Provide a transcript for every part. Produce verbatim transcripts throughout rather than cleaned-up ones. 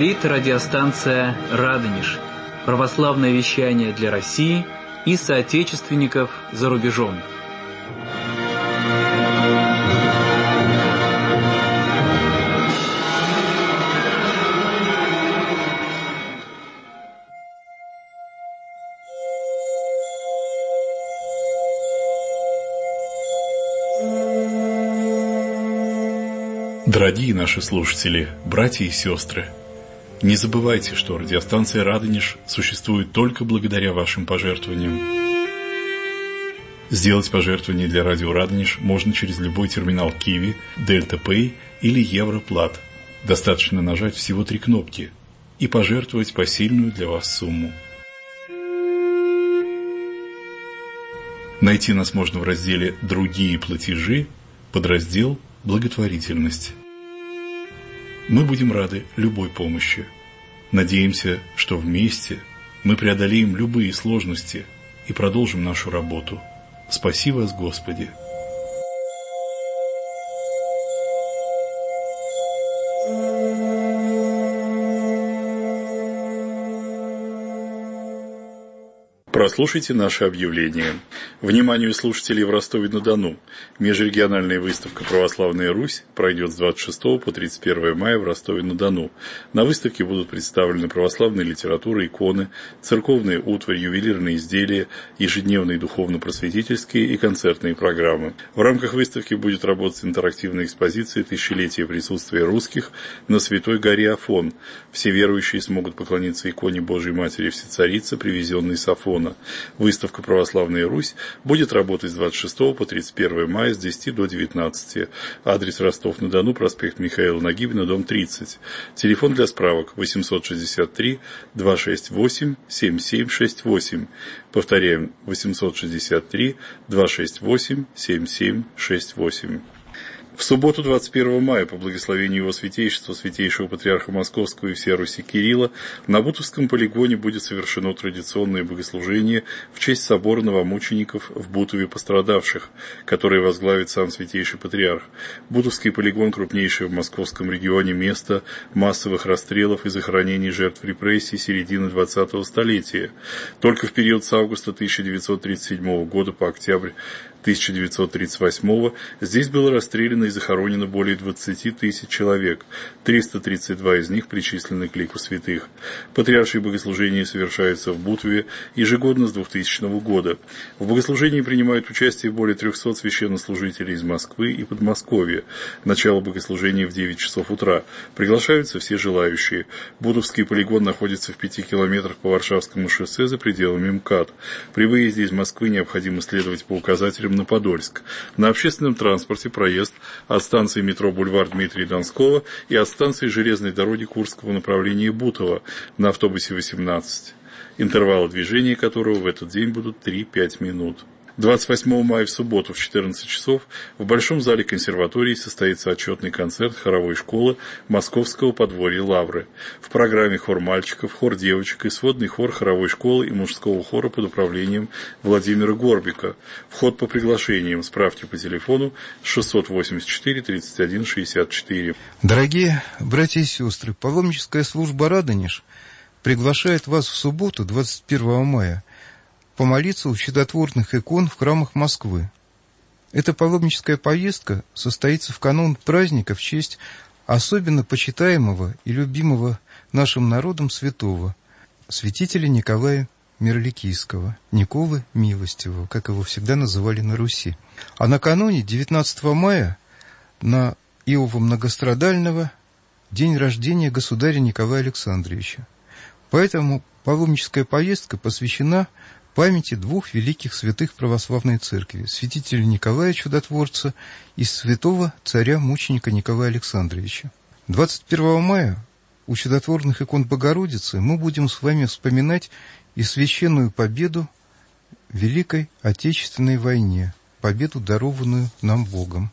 Говорит радиостанция «Радонеж». Православное вещание для России и соотечественников за рубежом. Дорогие наши слушатели, братья и сестры, не забывайте, что радиостанция «Радонеж» существует только благодаря вашим пожертвованиям. Сделать пожертвование для радио «Радонеж» можно через любой терминал Киви, Дельта Пэй или Европлат. Достаточно нажать всего три кнопки и пожертвовать посильную для вас сумму. Найти нас можно в разделе «Другие платежи», подраздел «Благотворительность». Мы будем рады любой помощи. Надеемся, что вместе мы преодолеем любые сложности и продолжим нашу работу. Спаси вас, Господи! Прослушайте наше объявление. Вниманию слушателей в Ростове-на-Дону. Межрегиональная выставка «Православная Русь» пройдет с двадцать шестого по тридцать первое мая в Ростове-на-Дону. На выставке будут представлены православная литература, иконы, церковная утварь, ювелирные изделия, ежедневные духовно-просветительские и концертные программы. В рамках выставки будет работать интерактивная экспозиция «Тысячелетие присутствия русских» на Святой горе Афон. Все верующие смогут поклониться иконе Божией Матери Всецарицы, привезенной с Афона. Выставка «Православная Русь» будет работать с двадцать шестого по тридцать первое мая с десяти до девятнадцати. Адрес: Ростов-на-Дону, проспект Михаила Нагибина, дом тридцать. Телефон для справок восемьсот шестьдесят три двести шестьдесят восемь семь семь шесть восемь. Повторяем: восемьсот шестьдесят три двести шестьдесят восемь семь семь шесть восемь. В субботу, двадцать первого мая, по благословению Его Святейшества, Святейшего Патриарха Московского и всея Руси Кирилла, на Бутовском полигоне будет совершено традиционное богослужение в честь собора новомучеников в Бутове пострадавших, которое возглавит сам Святейший Патриарх. Бутовский полигон – крупнейшее в московском регионе место массовых расстрелов и захоронений жертв репрессий середины двадцатого столетия. Только в период с августа тысяча девятьсот тридцать седьмого года по октябрь тысяча девятьсот тридцать восьмого здесь было расстреляно и захоронено более двадцати тысяч человек, триста тридцать два из них причислены к лику святых. Патриаршие богослужения совершаются в Бутове ежегодно с двухтысячного года. В богослужении принимают участие более трехсот священнослужителей из Москвы и Подмосковья. Начало богослужения в девять часов утра. Приглашаются все желающие. Бутовский полигон находится в пяти километрах по Варшавскому шоссе за пределами МКАД. При выезде из Москвы необходимо следовать по указателям на Подольск. На общественном транспорте проезд от станции метро «Бульвар Дмитрия Донского» и от станции железной дороги Курского направления Бутово на автобусе восемнадцать, интервалы движения которого в этот день будут три-пять минут. двадцать восьмого мая в субботу в четырнадцать часов в Большом зале консерватории состоится отчетный концерт хоровой школы Московского подворья Лавры. В программе хор мальчиков, хор девочек и сводный хор хоровой школы и мужского хора под управлением Владимира Горбика. Вход по приглашениям. Справки по телефону шестьсот восемьдесят четыре тридцать один шестьдесят четыре. Дорогие братья и сестры, паломническая служба «Радонеж» приглашает вас в субботу, двадцать первого мая, помолиться у чудотворных икон в храмах Москвы. Эта паломническая поездка состоится в канун праздника в честь особенно почитаемого и любимого нашим народом святого, святителя Николая Мирликийского, Николы Милостивого, как его всегда называли на Руси. А накануне, девятнадцатого мая, на Иова Многострадального, день рождения государя Николая Александровича. Поэтому паломническая поездка посвящена памяти двух великих святых православной церкви, святителя Николая Чудотворца и святого царя-мученика Николая Александровича. двадцать первого мая у чудотворных икон Богородицы мы будем с вами вспоминать и священную победу в Великой Отечественной войне, победу, дарованную нам Богом.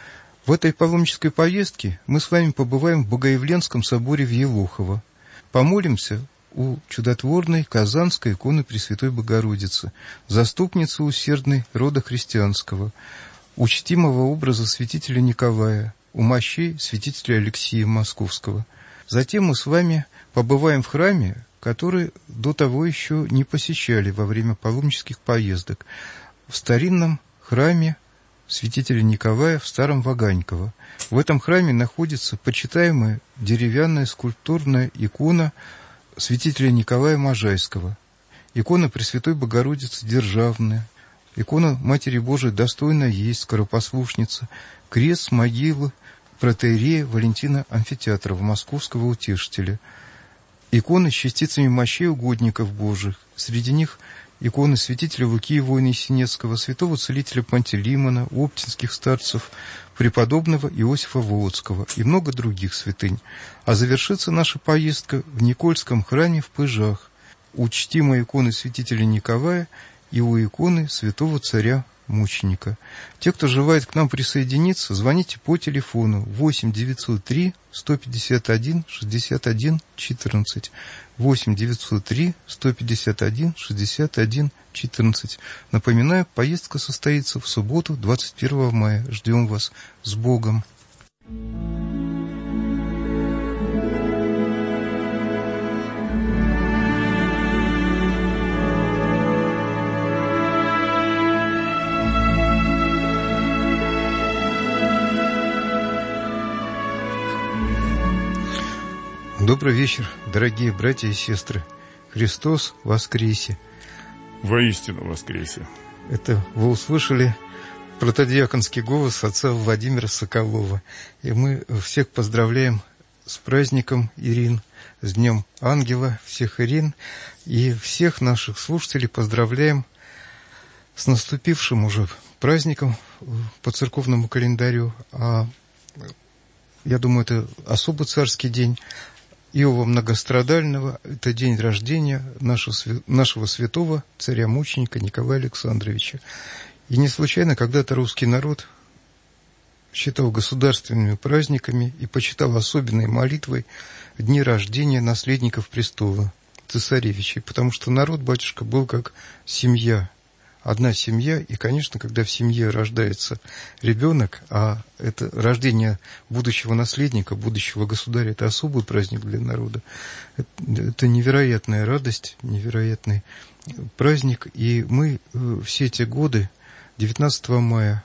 В этой паломнической поездке мы с вами побываем в Богоявленском соборе в Елохово, помолимся у чудотворной Казанской иконы Пресвятой Богородицы, заступницы усердной рода христианского, у чтимого образа святителя Николая, у мощей святителя Алексия Московского. Затем мы с вами побываем в храме, который до того еще не посещали во время паломнических поездок, в старинном храме святителя Николая в Старом Ваганьково. В этом храме находится почитаемая деревянная скульптурная икона святителя Николая Можайского, икона Пресвятой Богородицы Державная, икона Матери Божией Достойная есть, Скоропослушница, крест с могилы протоиерея Валентина Амфитеатрова, московского утешителя, иконы с частицами мощей угодников Божьих, среди них иконы святителя Луки Воина Есенецкого, святого целителя Пантелеймона, оптинских старцев, преподобного Иосифа Волоцкого и много других святынь. А завершится наша поездка в Никольском храме в Пыжах, у чтимой иконы святителя Николая и у иконы святого царя-мученика. Те, кто желает к нам присоединиться, звоните по телефону восемь девятьсот три сто пятьдесят один шестьдесят один четырнадцать. восемь девятьсот три сто пятьдесят один шестьдесят один четырнадцать. Напоминаю, поездка состоится в субботу, двадцать первого мая. Ждем вас. С Богом! Добрый вечер, дорогие братья и сестры. Христос воскресе! Воистину воскресе! Это вы услышали протодиаконский голос отца Владимира Соколова. И мы всех поздравляем с праздником Ирин, с Днем Ангела, всех Ирин. И всех наших слушателей поздравляем с наступившим уже праздником по церковному календарю. А я думаю, это особо царский день Иова Многострадального. Это день рождения нашего, нашего святого царя-мученика Николая Александровича. И не случайно когда-то русский народ считал государственными праздниками и почитал особенной молитвой дни рождения наследников престола, цесаревичей, потому что народ, батюшка, был как семья, одна семья, и, конечно, когда в семье рождается ребенок, а это рождение будущего наследника, будущего государя, это особый праздник для народа. Это, это невероятная радость, невероятный праздник, и мы все эти годы, девятнадцатого мая,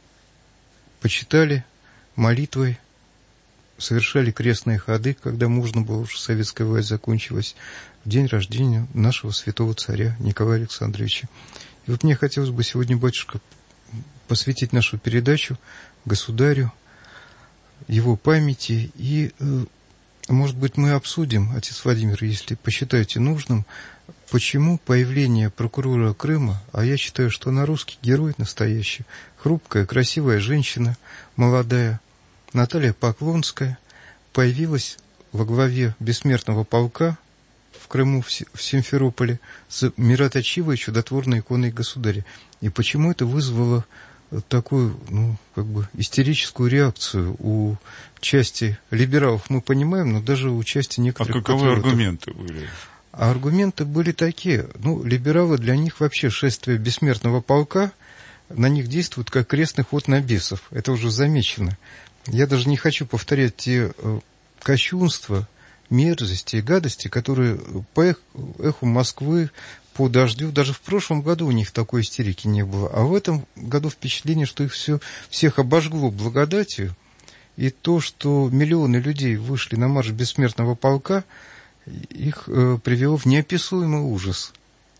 почитали молитвой, совершали крестные ходы, когда можно было, уже советская власть закончилась, в день рождения нашего святого царя Николая Александровича. И вот мне хотелось бы сегодня, батюшка, посвятить нашу передачу государю, его памяти. И, может быть, мы обсудим, отец Владимир, если посчитаете нужным, почему появление прокурора Крыма, а я считаю, что она русский герой настоящий, хрупкая, красивая женщина, молодая, Наталья Поклонская, появилась во главе бессмертного полка в Крыму, в Симферополе, с мироточивой чудотворной иконой государя. И почему это вызвало такую, ну, как бы истерическую реакцию у части либералов, мы понимаем, но даже у части некоторых... А каковы патриотов. Аргументы были? А аргументы были такие. Ну, либералы, для них вообще шествие бессмертного полка, на них действует как крестный ход на бесов. Это уже замечено. Я даже не хочу повторять те кощунства, мерзости и гадости, которые по эху Москвы, по дождю, даже в прошлом году у них такой истерики не было, а в этом году впечатление, что их все, всех обожгло благодатью, и то, что миллионы людей вышли на марш бессмертного полка, их э, привело в неописуемый ужас.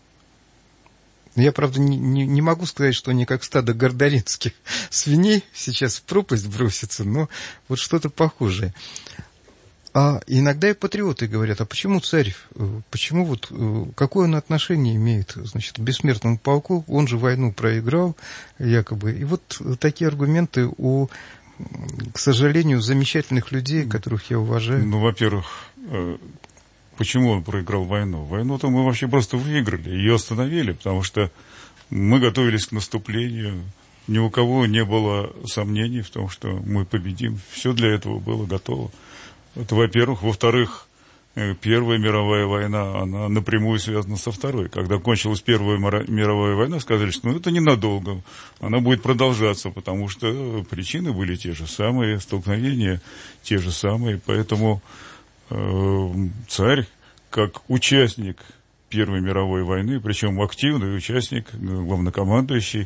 Я, правда, не, не, не могу сказать, что они как стадо гордоринских свиней сейчас в пропасть бросятся, но вот что-то похожее. А иногда и патриоты говорят, а почему царь, почему вот, какое он отношение имеет, значит, к бессмертному полку, он же войну проиграл, якобы. И вот такие аргументы у, к сожалению, замечательных людей, которых я уважаю. Ну, во-первых, почему он проиграл войну? Войну-то мы вообще просто выиграли, ее остановили, потому что мы готовились к наступлению, ни у кого не было сомнений в том, что мы победим, все для этого было готово. Это, во-первых. Во-вторых, Первая мировая война, она напрямую связана со Второй. Когда кончилась Первая мировая война, сказали, что ну, это ненадолго, она будет продолжаться, потому что причины были те же самые, столкновения те же самые. Поэтому царь, как участник Первой мировой войны, причем активный участник, главнокомандующий,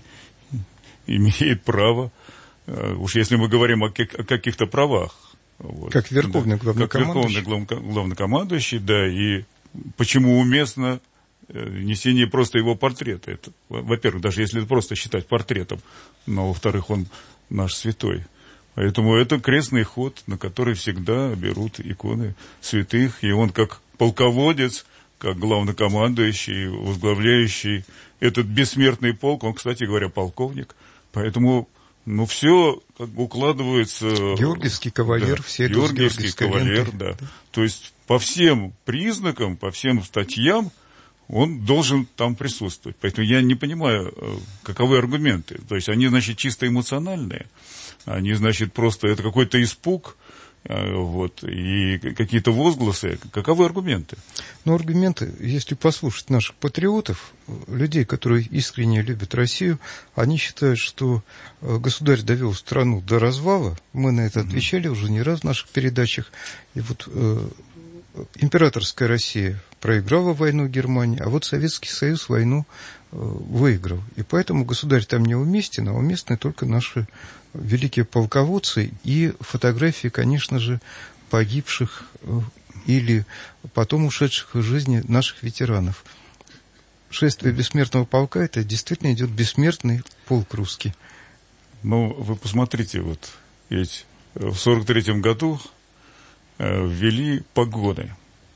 имеет право, уж если мы говорим о, о каких-то правах. Вот, как верховный главнокомандующий. Как верховный главнокомандующий, да, и почему уместно несение просто его портрета. Это, во-первых, даже если просто считать портретом, но, во-вторых, он наш святой. Поэтому это крестный ход, на который всегда берут иконы святых, и он как полководец, как главнокомандующий, возглавляющий этот бессмертный полк, он, кстати говоря, полковник, поэтому, ну, все как бы укладывается... Георгиевский кавалер, да, все это Георгиевский кавалер, да. да. То есть, по всем признакам, по всем статьям, он должен там присутствовать. Поэтому я не понимаю, каковы аргументы. То есть, они, значит, чисто эмоциональные, они, значит, просто это какой-то испуг, вот, и какие-то возгласы. Каковы аргументы? Ну, аргументы, если послушать наших патриотов, людей, которые искренне любят Россию, они считают, что государь довел страну до развала. Мы на это отвечали mm-hmm. уже не раз в наших передачах. И вот э, императорская Россия проиграла войну Германии, а вот Советский Союз войну э, выиграл. И поэтому государь там не уместен, а уместны только наши великие полководцы и фотографии, конечно же, погибших э, или потом ушедших из жизни наших ветеранов. Шествие бессмертного полка — это действительно идет бессмертный полк русский. Ну, вы посмотрите, вот ведь в сорок третьем году э, ввели погоны,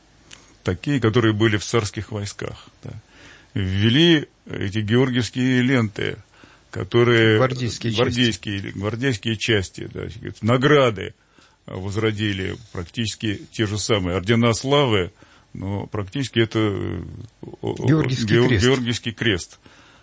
такие, которые были в царских войсках. Да. Ввели эти георгиевские ленты, которые... Гвардейские, гвардейские части. Гвардейские части, да, награды возродили практически те же самые. Ордена славы, но практически это Георгиевский, Геор, крест. Георгиевский крест.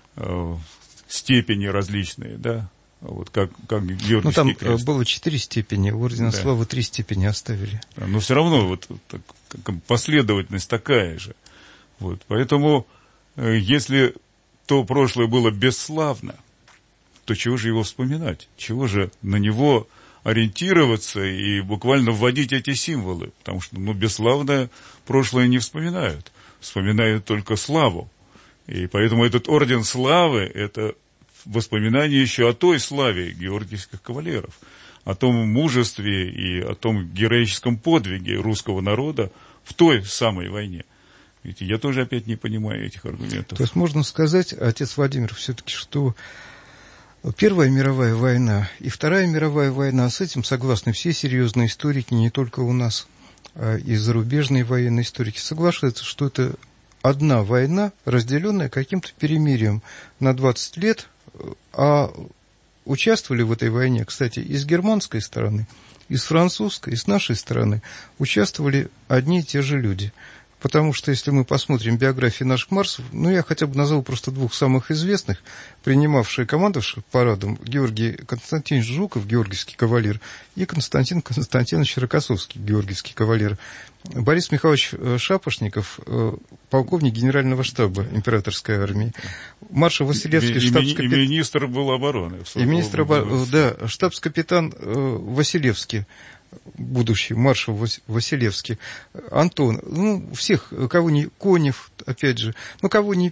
Степени различные, да, вот как, как Георгиевский ну, там крест. Было четыре степени, у Ордена да. славы три степени оставили. Но все равно вот так, последовательность такая же. Вот, поэтому, если то прошлое было бесславно, то чего же его вспоминать? Чего же на него ориентироваться и буквально вводить эти символы? Потому что, ну, бесславное прошлое не вспоминают. Вспоминают только славу. И поэтому этот орден славы – это воспоминание еще о той славе георгиевских кавалеров, о том мужестве и о том героическом подвиге русского народа в той самой войне. Ведь я тоже опять не понимаю этих аргументов. То есть можно сказать, отец Владимир, все-таки, что Первая мировая война и Вторая мировая война, с этим согласны все серьезные историки, не только у нас, а и зарубежные военные историки, соглашаются, что это одна война, разделенная каким-то перемирием на двадцать лет, а участвовали в этой войне, кстати, и с германской стороны, и с французской, и с нашей стороны, участвовали одни и те же люди. Потому что, если мы посмотрим биографии наших марсов, ну, я хотя бы назову просто двух самых известных, принимавшие, командовавших парадом, Георгий Константинович Жуков, георгиевский кавалер, и Константин Константинович Рокоссовский, георгиевский кавалер. Борис Михайлович Шапошников, полковник генерального штаба императорской армии. Маршал Василевский, штабс-капитан... И министр был обороны. И министр обороны, да, штабс-капитан Василевский, будущий маршал Василевский, Антон, ну, всех, кого не, Конев, опять же, ну, кого не,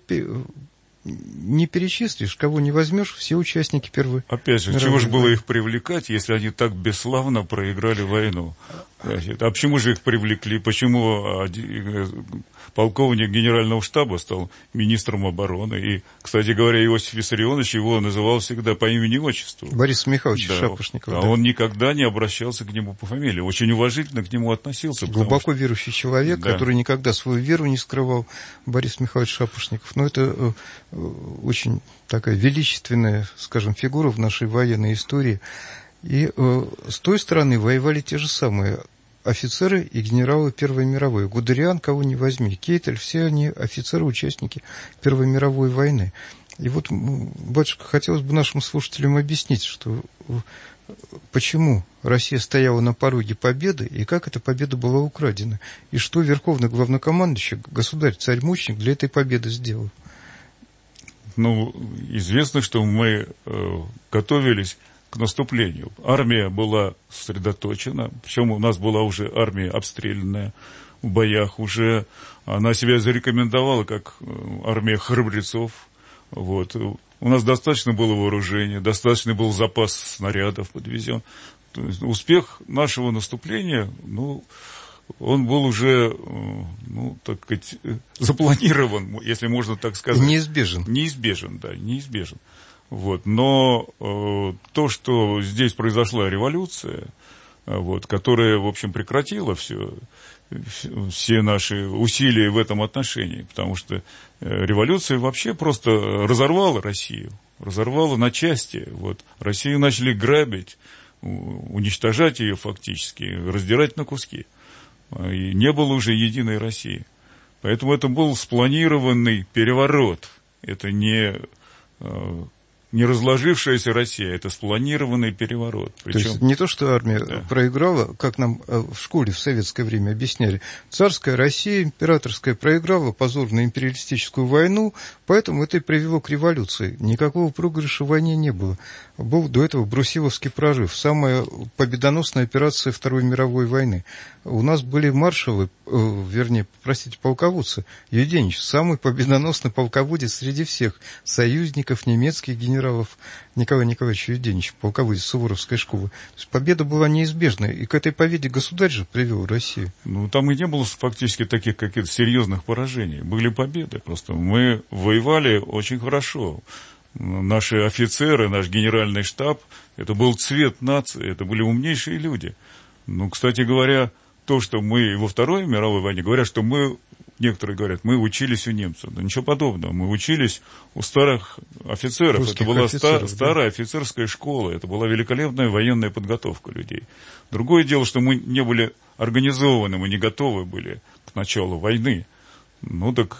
не перечислишь, кого не возьмешь, все участники Первой Опять же, чего же было их привлекать, если они так бесславно проиграли войну? А почему же их привлекли? Почему полковник генерального штаба стал министром обороны? И, кстати говоря, Иосиф Виссарионович его называл всегда по имени-отчеству. Борис Михайлович да. Шапошников. А да. он никогда не обращался к нему по фамилии. Очень уважительно к нему относился. Глубоко что... верующий человек, да. который никогда свою веру не скрывал, Борис Михайлович Шапошников. Но это э, очень такая величественная, скажем, фигура в нашей военной истории. И э, с той стороны воевали те же самые офицеры и генералы Первой мировой. Гудериан, кого не возьми, Кейтель, все они офицеры, участники Первой мировой войны. И вот, батюшка, хотелось бы нашим слушателям объяснить, что почему Россия стояла на пороге победы, и как эта победа была украдена, и что верховный главнокомандующий, государь, царь-мученик для этой победы сделал. Ну, известно, что мы э, готовились к к наступлению. Армия была сосредоточена, причем у нас была уже армия обстрелянная в боях, уже она себя зарекомендовала как армия храбрецов. Вот. У нас достаточно было вооружения, достаточно был запас снарядов подвезен. То есть успех нашего наступления, ну, он был уже, ну, так сказать, запланирован, если можно так сказать. Неизбежен. Неизбежен, да, неизбежен. Вот. Но э, то, что здесь произошла революция, вот, которая, в общем, прекратила все, все наши усилия в этом отношении, потому что революция вообще просто разорвала Россию, разорвала на части. Вот. Россию начали грабить, уничтожать ее фактически, раздирать на куски. И не было уже единой России. Поэтому это был спланированный переворот. Это не, не разложившаяся Россия, это спланированный переворот. Причем, то есть не то, что армия да. проиграла, как нам в школе в советское время объясняли. Царская Россия, императорская, проиграла позорную империалистическую войну, поэтому это и привело к революции. Никакого проигрыша в войне не было. Был до этого Брусиловский прорыв, самая победоносная операция Второй мировой войны. У нас были маршалы, э, вернее, простите, полководцы. Юденич, самый победоносный полководец среди всех союзников, немецких генералов, Николай Николаевич Юденич, полководец Суворовской школы. То есть победа была неизбежной, и к этой победе государь же привел Россию. Ну, там и не было фактически таких каких-то серьезных поражений. Были победы, просто мы воевали очень хорошо. Наши офицеры, наш генеральный штаб, это был цвет нации, это были умнейшие люди. Ну, кстати говоря, то, что мы во Второй мировой войне, говорят, что мы, некоторые говорят, мы учились у немцев. Да ничего подобного, мы учились у старых офицеров. Русских это была офицеров, ста- да. старая офицерская школа, это была великолепная военная подготовка людей. Другое дело, что мы не были организованы, мы не готовы были к началу войны. Ну, так...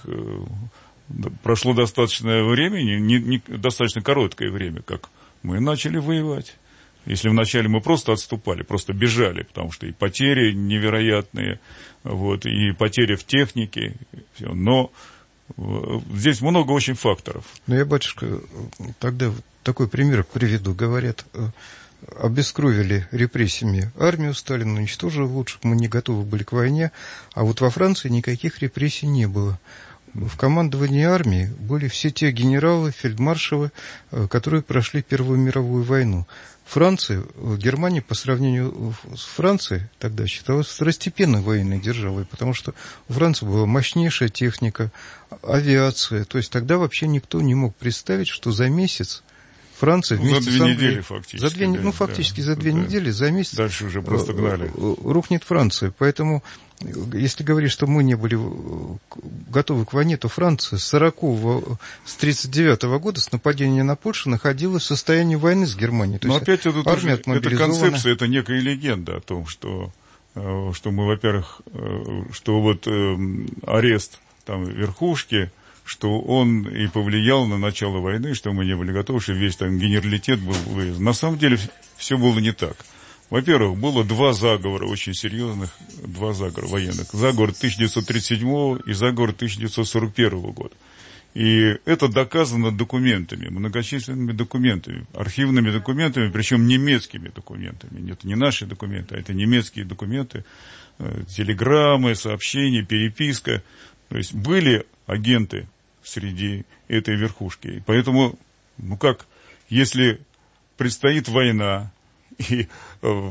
Прошло достаточное времени, не, не, достаточно короткое время, как мы начали воевать. Если вначале мы просто отступали, просто бежали, потому что и потери невероятные, вот, и потери в технике, все. Но здесь много очень факторов. Ну, я, батюшка, тогда такой пример приведу. Говорят, обескровили репрессиями армию Сталина, уничтожили лучших, мы не готовы были к войне, а вот во Франции никаких репрессий не было. В командовании армии были все те генералы, фельдмаршалы, которые прошли Первую мировую войну. Франция, Германия по сравнению с Францией тогда считалась второстепенной военной державой, потому что у Франции была мощнейшая техника, авиация. То есть тогда вообще никто не мог представить, что за месяц Франция вместе за две с Англией, недели фактически. За две, да, ну, фактически да, за две да. недели, за месяц. Дальше уже просто гнали. Рухнет Франция. Поэтому, если говорить, что мы не были готовы к войне, то Франция с сорокового, с тридцать девятого года, с нападения на Польшу, находилась в состоянии войны с Германией. То Но есть опять это тоже, это концепция, это некая легенда о том, что, что мы, во-первых, что вот арест там верхушки, что он и повлиял на начало войны, что мы не были готовы, что весь там генералитет был вывезен. На самом деле все было не так. Во-первых, было два заговора очень серьезных, два заговора военных. Заговор тысяча девятьсот тридцать седьмого и заговор тысяча девятьсот сорок первого года. И это доказано документами, многочисленными документами, архивными документами, причем немецкими документами. Это не наши документы, а это немецкие документы, телеграммы, сообщения, переписка. То есть были агенты среди этой верхушки. И поэтому, ну как, если предстоит война, и в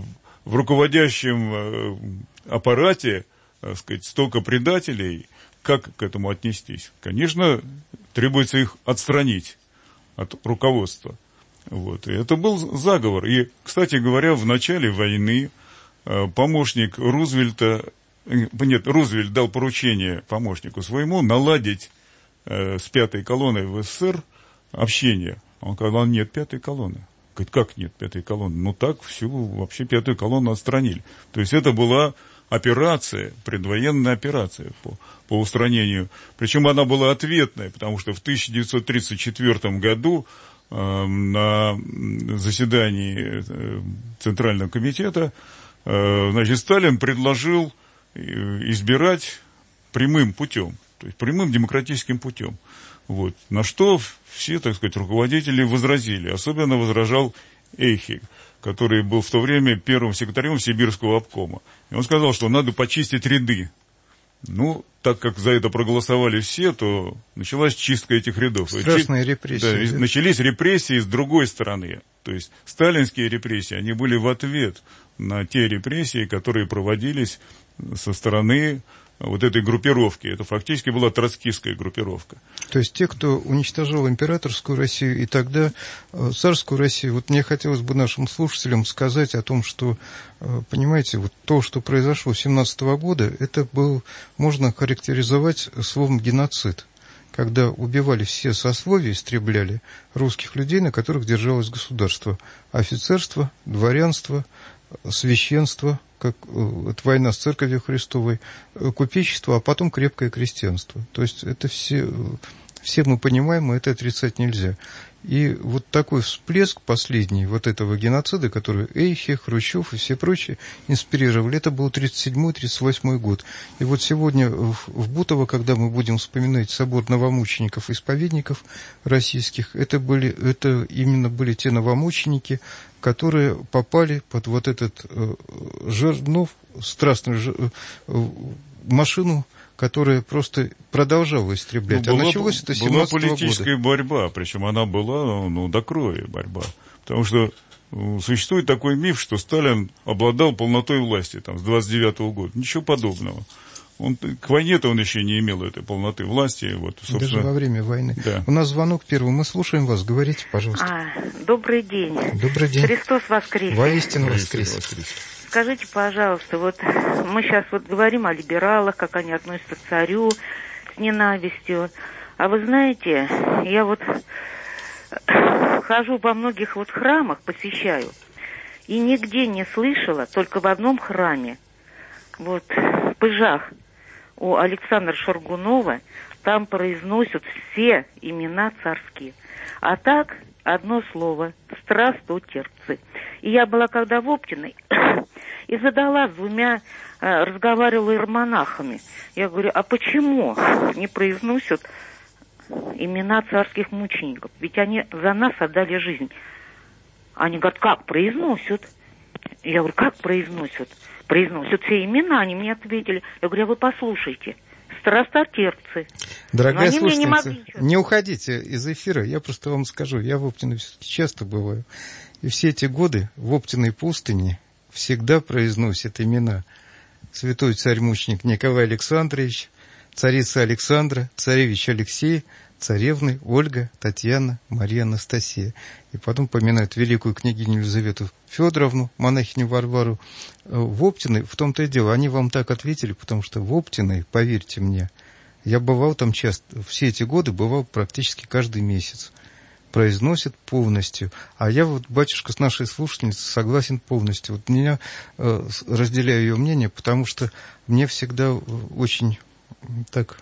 руководящем аппарате, так сказать, столько предателей, как к этому отнестись? Конечно, требуется их отстранить от руководства. Вот. И это был заговор. И, кстати говоря, в начале войны помощник Рузвельта, нет, Рузвельт дал поручение помощнику своему наладить э, с пятой колонной в СССР общение. Он сказал, нет пятой колонны. Говорит, как нет пятой колонны? Ну так, всю вообще пятую колонну отстранили. То есть это была операция, предвоенная операция по, по устранению. Причем она была ответная, потому что в тысяча девятьсот тридцать четвёртом году э, на заседании э, Центрального комитета э, значит, Сталин предложил избирать прямым путем, то есть прямым демократическим путем. Вот. На что все, так сказать, руководители возразили. Особенно возражал Эйхе, который был в то время первым секретарем Сибирского обкома. И он сказал, что надо почистить ряды. Ну, так как за это проголосовали все, то началась чистка этих рядов. Страшные репрессии. Да, начались репрессии с другой стороны. То есть сталинские репрессии, они были в ответ на те репрессии, которые проводились со стороны вот этой группировки. Это фактически была троцкистская группировка. То есть те, кто уничтожал императорскую Россию и тогда царскую Россию, вот мне хотелось бы нашим слушателям сказать о том, что, понимаете, вот то, что произошло семнадцатого года, это был, можно характеризовать словом геноцид, когда убивали все сословия, истребляли русских людей, на которых держалось государство, офицерство, дворянство, священство, как это война с Церковью Христовой, купечество, а потом крепкое крестьянство. То есть это все, все мы понимаем, и это отрицать нельзя. И вот такой всплеск последний вот этого геноцида, который Эйхе, Хрущев и все прочие инспирировали, это был тридцать седьмой — тридцать восьмой год. И вот сегодня в, в Бутово, когда мы будем вспоминать собор новомучеников и исповедников российских, это, были, это именно были те новомученики, которые попали под вот этот э, жернов, страстную жер, э, машину, которая просто продолжала истреблять. Ну, была, а началось это семнадцатого года. Была политическая борьба, причем она была, ну, до крови борьба. Потому что ну, существует такой миф, что Сталин обладал полнотой власти там, с двадцать девятого года. Ничего подобного. Он, к войне-то он еще не имел этой полноты власти. Вот, даже во время войны. Да. У нас звонок первый. Мы слушаем вас. Говорите, пожалуйста. А, добрый день. Добрый день. Христос воскресе. Воистину воскресе. Скажите, пожалуйста, вот мы сейчас вот говорим о либералах, как они относятся к царю с ненавистью. А вы знаете, я вот хожу во многих вот храмах, посещаю, и нигде не слышала, только в одном храме, вот в Пыжах, у Александра Шаргунова, там произносят все имена царские. А так, одно слово – страстотерпцы. И я была когда в Оптиной, и задала с двумя, э, разговаривала иеромонахами. Я говорю, а почему не произносят имена царских мучеников? Ведь они за нас отдали жизнь. Они говорят, как произносят? Я говорю, как произносят? Произносят все имена, они мне ответили. Я говорю, а вы послушайте. Страстотерпцы. Дорогая слушательница, не, не уходите из эфира, я просто вам скажу, я в Оптиной все-таки часто бываю. И все эти годы в Оптиной пустыне всегда произносят имена святой царь-мученик Николай Александрович, царица Александра, царевич Алексей, царевны Ольга, Татьяна, Мария Анастасия. И потом поминают великую княгиню Елизавету Федоровну, монахиню Варвару. В Оптиной, в том-то и дело, они вам так ответили, потому что в Оптиной, поверьте мне, я бывал там часто, все эти годы бывал практически каждый месяц. Произносят полностью. А я вот, батюшка, с нашей слушательницей согласен полностью. Вот меня, э, разделяю ее мнение, потому что мне всегда очень так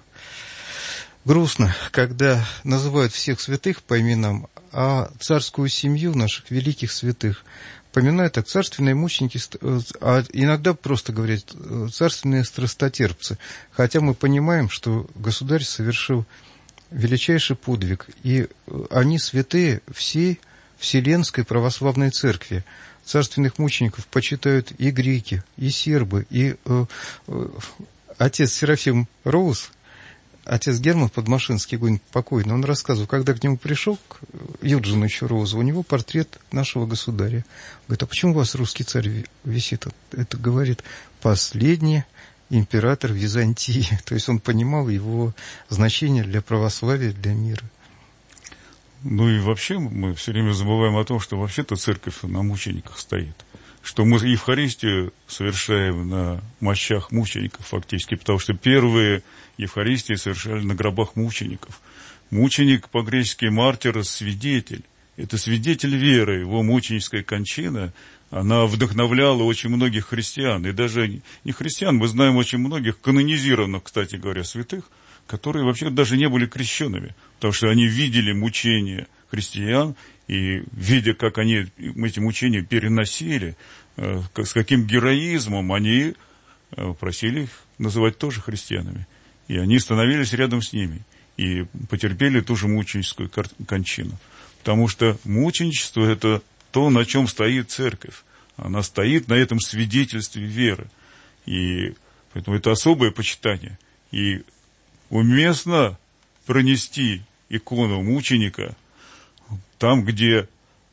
грустно, когда называют всех святых по именам, а царскую семью наших великих святых поминают так царственные мученики, а иногда просто говорят царственные страстотерпцы. Хотя мы понимаем, что государь совершил величайший подвиг, и они святые всей Вселенской Православной Церкви. Царственных мучеников почитают и греки, и сербы, и э, э, отец Серафим Роуз, отец Герман Подмашинский, покойный, он рассказывал, когда к нему пришел, к Юджину еще Роузу, у него портрет нашего государя. Говорит, а почему у вас русский царь висит? Это, говорит, последний император Византии. То есть он понимал его значение для православия, для мира. Ну и вообще мы все время забываем о том, что вообще-то церковь на мучениках стоит. Что мы Евхаристию совершаем на мощах мучеников фактически, потому что первые Евхаристии совершали на гробах мучеников. Мученик по-гречески мартир, свидетель. Это свидетель веры, его мученическая кончина, она вдохновляла очень многих христиан. И даже не христиан, мы знаем очень многих канонизированных, кстати говоря, святых, которые вообще даже не были крещенными, потому что они видели мучения христиан, и видя, как они эти мучения переносили, с каким героизмом они просили их называть тоже христианами. И они становились рядом с ними и потерпели ту же мученическую кончину. Потому что мученичество – это то, на чем стоит церковь. Она стоит на этом свидетельстве веры. И поэтому это особое почитание. И уместно пронести икону мученика там, где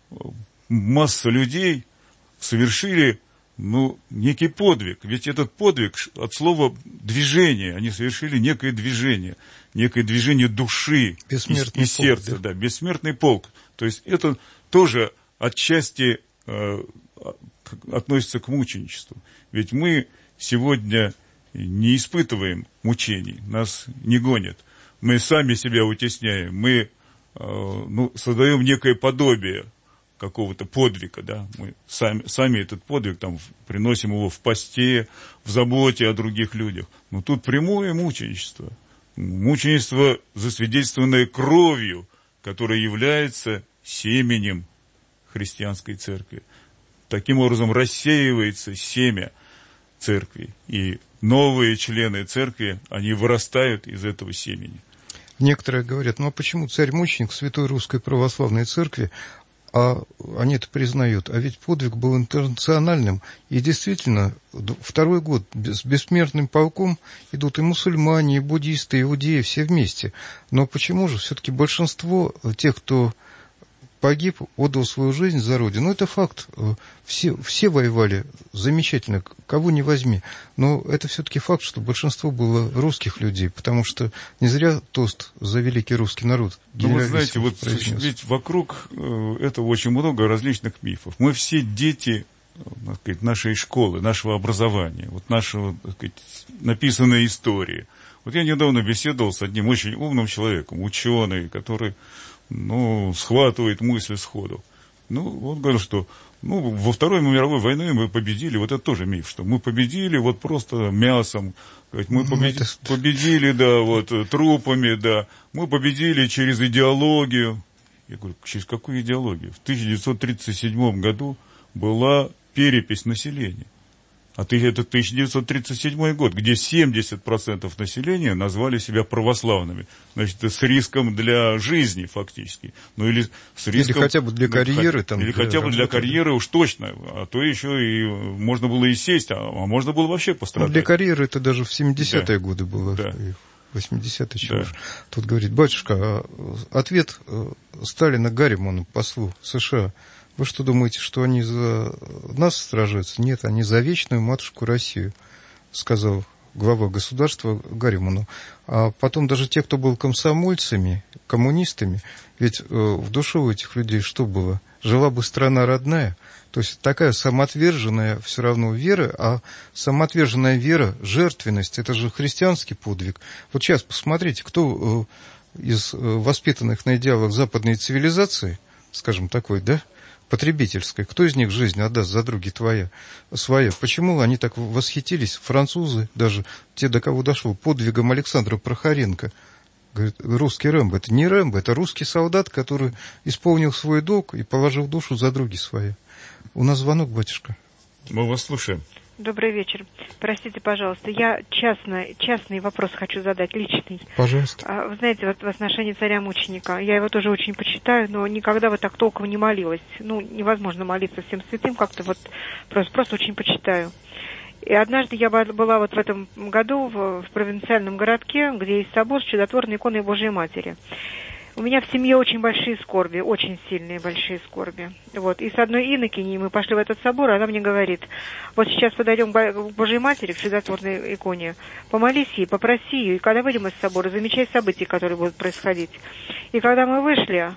масса людей совершили, ну, некий подвиг. Ведь этот подвиг от слова «движение». Они совершили некое движение, некое движение души и, и сердца. Да? Да, бессмертный полк. То есть это тоже отчасти э, относится к мученичеству. Ведь мы сегодня не испытываем мучений, нас не гонят. Мы сами себя утесняем, мы э, ну, создаем некое подобие какого-то подвига, да, мы сами, сами этот подвиг там приносим его в посте, в заботе о других людях. Но тут прямое мученичество. Мученичество, засвидетельствованное кровью, которое является семенем христианской церкви. Таким образом рассеивается семя церкви, и новые члены церкви, они вырастают из этого семени. Некоторые говорят, ну а почему царь-мученик Святой Русской Православной Церкви, а они это признают, а ведь подвиг был интернациональным, и действительно, второй год с бессмертным полком идут и мусульмане, и буддисты, и иудеи, все вместе. Но почему же все-таки большинство тех, кто погиб, отдал свою жизнь за Родину? Ну, это факт. Все, все воевали замечательно, кого не возьми. Но это все-таки факт, что большинство было русских людей, потому что не зря тост за великий русский народ. Ну, вы знаете, вот ведь вокруг этого очень много различных мифов. Мы все дети, так сказать, нашей школы, нашего образования, вот нашего, так сказать, написанной истории. Вот я недавно беседовал с одним очень умным человеком, ученый, который, ну, схватывает мысли сходу. Ну, он говорил, что ну, во Второй мировой войне мы победили, вот это тоже миф, что мы победили вот просто мясом, мы победили, победили, да, вот трупами, да, мы победили через идеологию. Я говорю, через какую идеологию? В тысяча девятьсот тридцать седьмом году была перепись населения. А это тысяча девятьсот тридцать седьмой год, где семьдесят процентов населения назвали себя православными. Значит, с риском для жизни фактически. Ну, или, с риском, или хотя бы для карьеры. Там, или для хотя бы для карьеры уж точно. А то еще и можно было и сесть, а, а можно было вообще пострадать. Ну, для карьеры это даже в семидесятые да. годы было. Да. В восьмидесятые чего да. же. Тут говорит, батюшка, ответ Сталина Гарриману, послу США. Вы что думаете, что они за нас сражаются? Нет, они за вечную матушку Россию, сказал глава государства Гарриману. А потом даже те, кто был комсомольцами, коммунистами, ведь в душе у этих людей что было? Жила бы страна родная. То есть такая самоотверженная все равно вера, а самоотверженная вера, жертвенность, это же христианский подвиг. Вот сейчас посмотрите, кто из воспитанных на идеалах западной цивилизации, скажем такой, да, потребительской, кто из них жизнь отдаст за други твоя, своя? Почему они так восхитились, французы, даже те, до кого дошел, подвигом Александра Прохоренко? Говорит, русский Рэмбо. Это не Рэмбо, это русский солдат, который исполнил свой долг и положил душу за други свои. У нас звонок, батюшка. Мы вас слушаем. Добрый вечер. Простите, пожалуйста, я частный, частный вопрос хочу задать, личный. Пожалуйста. Вы знаете, вот в отношении царя-мученика, я его тоже очень почитаю, но никогда вот так толком не молилась. Ну, невозможно молиться всем святым, как-то вот просто, просто очень почитаю. И однажды я была вот в этом году в, в провинциальном городке, где есть собор с чудотворной иконой Божией Матери. У меня в семье очень большие скорби, очень сильные большие скорби. Вот. И с одной инокиней мы пошли в этот собор, и она мне говорит, вот сейчас подойдем к Божьей Матери, к чудотворной иконе, помолись ей, попроси ее, и когда выйдем из собора, замечай события, которые будут происходить. И когда мы вышли,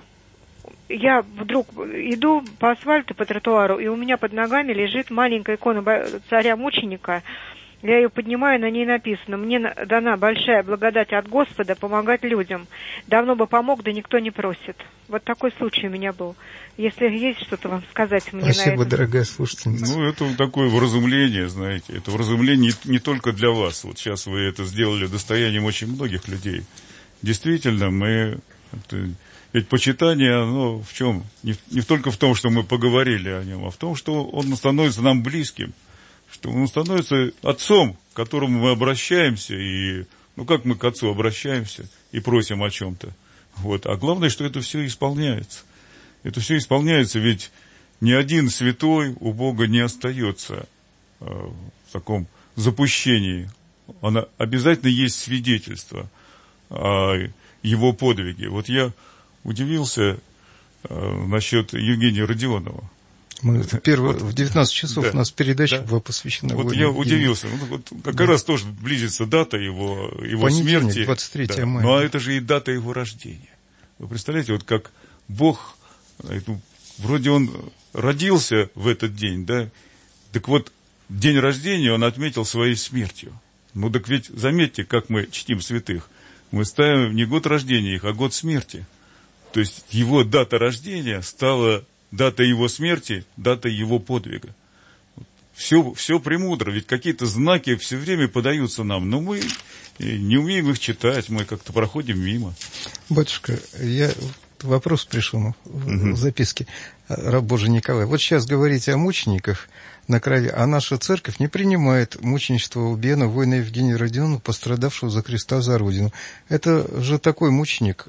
я вдруг иду по асфальту, по тротуару, и у меня под ногами лежит маленькая икона царя-мученика. Я ее поднимаю, на ней написано: «Мне дана большая благодать от Господа помогать людям. Давно бы помог, да никто не просит». Вот такой случай у меня был. Если есть что-то вам сказать мне Спасибо, на это. Спасибо, дорогая слушательница. Ну, это такое вразумление, знаете. Это вразумление не, не только для вас. Вот сейчас вы это сделали достоянием очень многих людей. Действительно, мы... Это, ведь почитание, оно в чем? Не, не только в том, что мы поговорили о нем, а в том, что он становится нам близким. Что он становится отцом, к которому мы обращаемся, и, ну, как мы к отцу обращаемся и просим о чем-то. Вот. А главное, что это все исполняется. Это все исполняется, ведь ни один святой у Бога не остается э, в таком запущении. Она, обязательно есть свидетельство о его подвиге. Вот я удивился э, насчет Евгения Родионова. Мы первый, вот, в девятнадцать часов да, у нас передача да. была посвящена Вот войне. я удивился. Вот, вот, как да. раз тоже близится дата его, его смерти. двадцать третьего да. мая. Ну, а это же и дата его рождения. Вы представляете, вот как Бог, вроде он родился в этот день, да, так вот, день рождения он отметил своей смертью. Ну, так ведь заметьте, как мы чтим святых. Мы ставим не год рождения их, а год смерти. То есть его дата рождения стала дата его смерти, дата его подвига. Все, все премудро, ведь какие-то знаки все время подаются нам, но мы не умеем их читать, мы как-то проходим мимо. Батюшка, я... вопрос пришел в угу. записке. Раб Божий Николай. Вот сейчас говорите о мучениках на крови, а наша церковь не принимает мученичество Убиена, воина Евгения Родионова, пострадавшего за Христа, за Родину. Это же такой мученик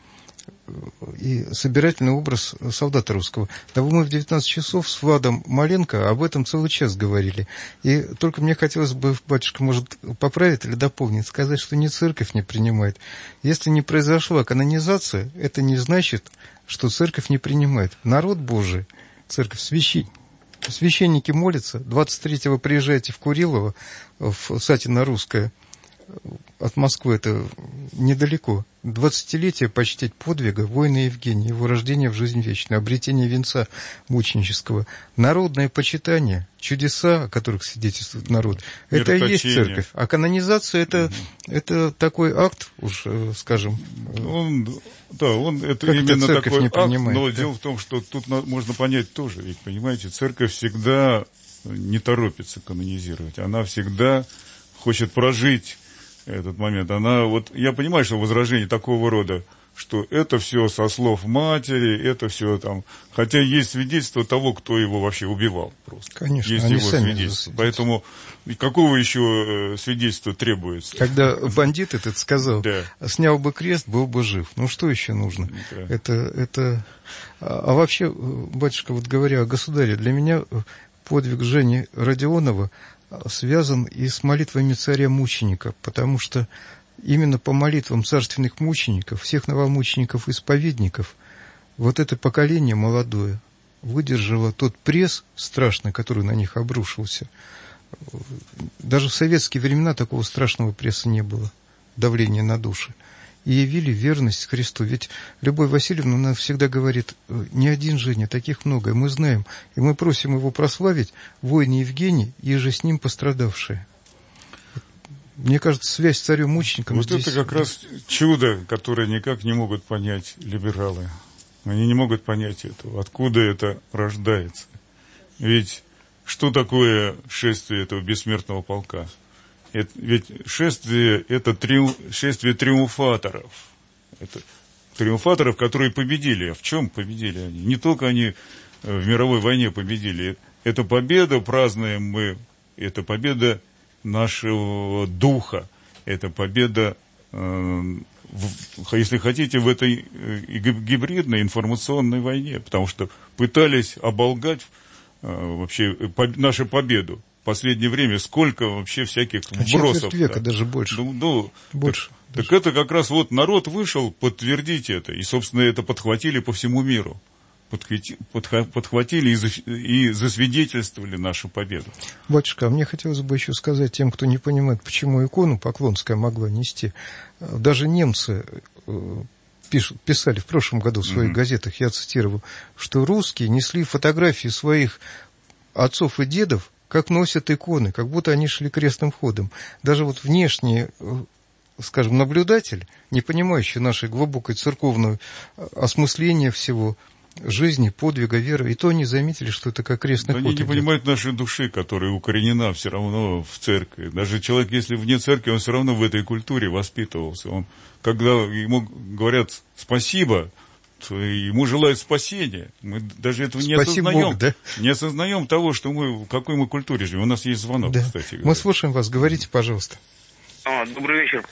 и собирательный образ солдата русского. Да мы в девятнадцать часов с Владом Маленко об этом целый час говорили. И только мне хотелось бы, батюшка, может, поправить или дополнить, сказать, что не церковь не принимает. Если не произошла канонизация, это не значит, что церковь не принимает. Народ Божий, церковь, священники, священники молятся. двадцать третьего приезжайте в Курилово, в Сатино-Русское. От Москвы это недалеко. Двадцатилетие почтить подвига воина Евгения, его рождение в жизнь вечную, обретение венца мученического, народное почитание, чудеса, о которых свидетельствует народ, это и есть церковь. А канонизация это, угу. это такой акт, уж скажем. Он, да, он это именно такой акт, но да? Дело в том, что тут можно понять тоже, ведь, понимаете, церковь всегда не торопится канонизировать, она всегда хочет прожить этот момент. Она, вот, я понимаю, что возражение такого рода, что это все со слов матери, это все там, хотя есть свидетельство того, кто его вообще убивал просто. Конечно, есть они его сами свидетельство. Поэтому какого еще свидетельства требуется? Когда бандит этот сказал, да. снял бы крест, был бы жив. Ну что еще нужно? Да. Это, это... А вообще, батюшка, вот говоря о государе, для меня подвиг Жени Родионова связан и с молитвами царя-мученика, потому что именно по молитвам царственных мучеников, всех новомучеников-исповедников, вот это поколение молодое выдержало тот пресс страшный, который на них обрушился. Даже в советские времена такого страшного пресса не было, давления на души. И явили верность Христу. Ведь Любовь Васильевна, она всегда говорит, не один Женя, таких много, и мы знаем. И мы просим его прославить, воин Евгений, и же с ним пострадавшие. Мне кажется, связь с царем-мучеником вот здесь... это как раз чудо, которое никак не могут понять либералы. Они не могут понять этого, откуда это рождается. Ведь что такое шествие этого бессмертного полка? Это, ведь шествие – это триумф, шествие триумфаторов. Это триумфаторов, которые победили. А в чем победили они? Не только они в мировой войне победили. Это победа, празднуем мы, это победа нашего духа. Это победа, э, в, если хотите, в этой гибридной информационной войне. Потому что пытались оболгать э, вообще по, нашу победу. В последнее время сколько вообще всяких вбросов. Четверть века, да. даже больше. Ну, ну, больше. Так, так это как раз вот народ вышел подтвердить это. И, собственно, это подхватили по всему миру. Подхвати, подх, подхватили и, за, и засвидетельствовали нашу победу. Батюшка, а мне хотелось бы еще сказать тем, кто не понимает, почему икону Поклонская могла нести. Даже немцы пишут, писали в прошлом году в своих mm-hmm. газетах, я цитирую, что русские несли фотографии своих отцов и дедов, как носят иконы, как будто они шли крестным ходом. Даже вот внешний, скажем, наблюдатель, не понимающий нашей глубокой церковного осмысления всего, жизни, подвига, веры, и то они заметили, что это как крестный ход. Они не понимают нашей души, которая укоренена все равно в церкви. Даже человек, если вне церкви, он все равно в этой культуре воспитывался. Он, когда ему говорят «спасибо», ему желают спасения. Мы даже этого не Спасибо осознаем. Богу, да? Не осознаем того, что мы, в какой мы культуре живем. У нас есть звонок, да. кстати говоря. Мы слушаем вас. Говорите, пожалуйста. А, добрый вечер.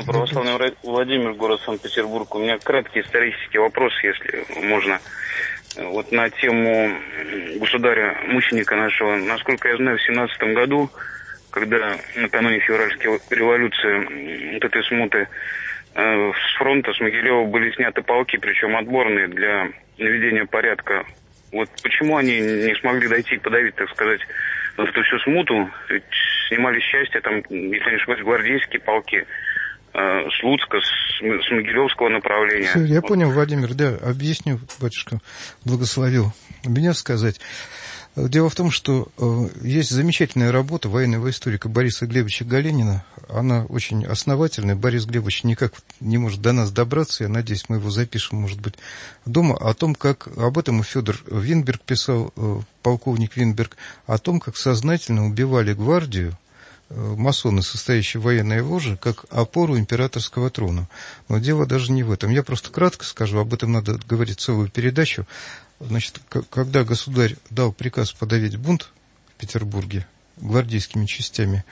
Православный Владимир, город Санкт-Петербург. У меня краткий исторический вопрос, если можно. вот на тему государя-мученика нашего. Насколько я знаю, в семнадцатом году, когда накануне февральской революции, вот этой смуты, с фронта, с Могилева были сняты полки, причем отборные для наведения порядка. Вот почему они не смогли дойти и подавить, так сказать, вот эту всю смуту? Ведь снимали счастье, там, если не ошибаюсь, гвардейские полки э, с Луцка, с, с Могилевского направления. Все, я вот. понял, Владимир, да, объясню, батюшка, благословил меня сказать. Дело в том, что э, есть замечательная работа военного историка Бориса Глебовича Галенина. Она очень основательная. Борис Глебович никак не может до нас добраться. Я надеюсь, мы его запишем, может быть, дома. О том, как... Об этом и Федор Винберг писал, э, полковник Винберг, о том, как сознательно убивали гвардию, э, масоны, состоящие в военной ложе, как опору императорского трона. Но дело даже не в этом. Я просто кратко скажу, об этом надо говорить целую передачу. Значит, когда государь дал приказ подавить бунт в Петербурге гвардейскими частями,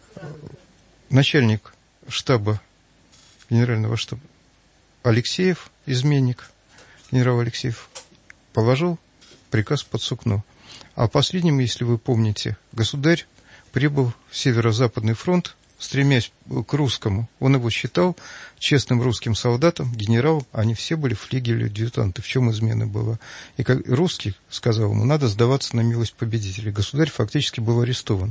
начальник штаба, генерального штаба Алексеев, изменник, генерал Алексеев, положил приказ под сукно. А последним, если вы помните, государь прибыл в Северо-Западный фронт, стремясь к русскому. Он его считал честным русским солдатом, генералом. Они все были флигель-адъютанты. В чем измена была? И как русский сказал ему, надо сдаваться на милость победителей. Государь фактически был арестован.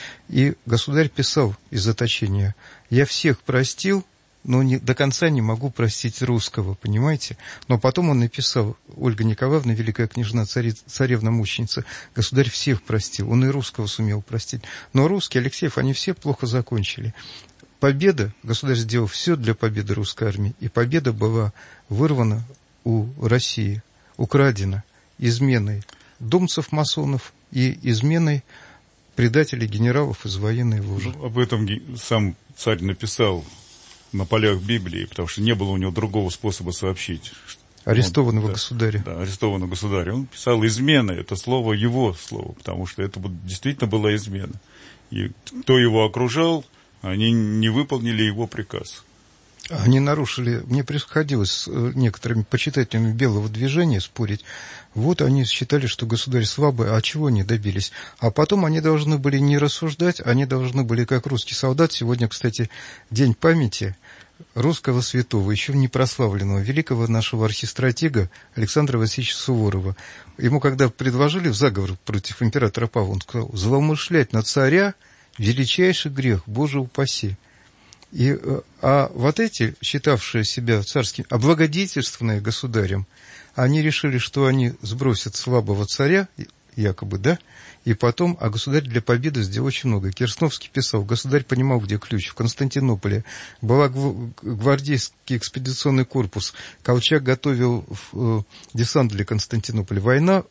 И государь писал из заточения, я всех простил, но не, до конца не могу простить русского, понимаете? Но потом он написал, Ольга Николаевна, великая княжна, цари, царевна-мученица, государь всех простил, он и русского сумел простить. Но русские, Алексеев, они все плохо закончили. Победа, государь сделал все для победы русской армии, и победа была вырвана у России, украдена изменой думцев-масонов и изменой предателей генералов из военной ложи. Ну, об этом сам царь написал на полях Библии, потому что не было у него другого способа сообщить. Арестованного он, да, государя. Да, арестованного государя. Он писал измена, это слово его слово, потому что это действительно была измена. И кто его окружал, они не выполнили его приказ. Они нарушили, мне приходилось с некоторыми почитателями Белого движения спорить. Вот они считали, что государь слабый, а чего они добились? А потом они должны были не рассуждать, они должны были, как русский солдат, сегодня, кстати, день памяти русского святого, еще не прославленного, великого нашего архистратега Александра Васильевича Суворова. Ему, когда предложили в заговор против императора Павла, он сказал, злоумышлять на царя – величайший грех, Боже упаси. И, а вот эти, считавшие себя царским, облагодетельствованные государем, они решили, что они сбросят слабого царя, якобы, да, и потом, а государь для победы сделал очень много. Керсновский писал, государь понимал, где ключ. В Константинополе был гвардейский экспедиционный корпус, Колчак готовил десант для Константинополя. Война,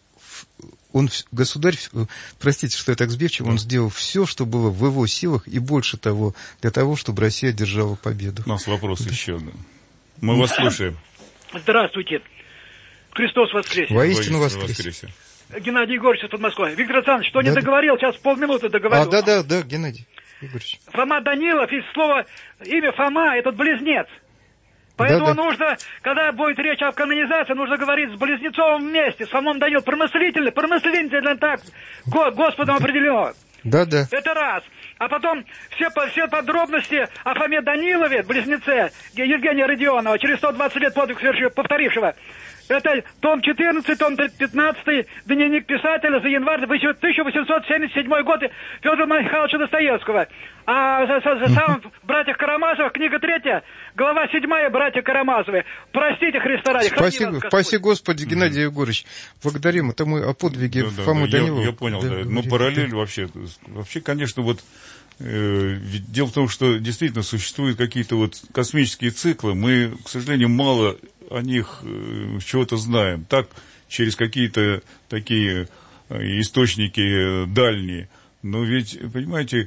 он, государь, простите, что я так сбивчив, он сделал все, что было в его силах, и больше того, для того, чтобы Россия одержала победу. У нас вопрос да. еще. Да. Мы вас слушаем. Здравствуйте. Христос воскресе. Воистину воскресе. Геннадий Егорович из Москвы. Виктор Александрович, что да, не договорил, сейчас полминуты договорил. А, да, да, да, Геннадий Егорович. Фома Данилов, из слова, имя Фома, этот близнец. Поэтому да, да. нужно, когда будет речь о канонизации, нужно говорить с Близнецовым вместе, с Фомом Даниловым, промыслительно, промыслительно так, Господом определено. Да, да. Это раз. А потом все, все подробности о Фоме Данилове, близнеце Евгения Родионова, через сто двадцать лет подвиг повторившего. Это том четырнадцатый, том пятнадцатый, дневник писателя за январь тысяча восемьсот семьдесят седьмой год Федора Михайловича Достоевского. А за, за, за сам в «Братьях Карамазовых» книга третья, глава седьмая «Братья Карамазовы». Простите, Христа ради. Спасибо, спаси Господи, Геннадий Егорович. Благодарим. Это мы о подвиге да, Фомы да, Данилова. Я, я понял, да. да. Но параллель вообще, вообще, конечно, вот э, дело в том, что действительно существуют какие-то вот космические циклы. Мы, к сожалению, мало о них э, чего-то знаем. Так, через какие-то такие э, источники дальние. Но ведь, понимаете,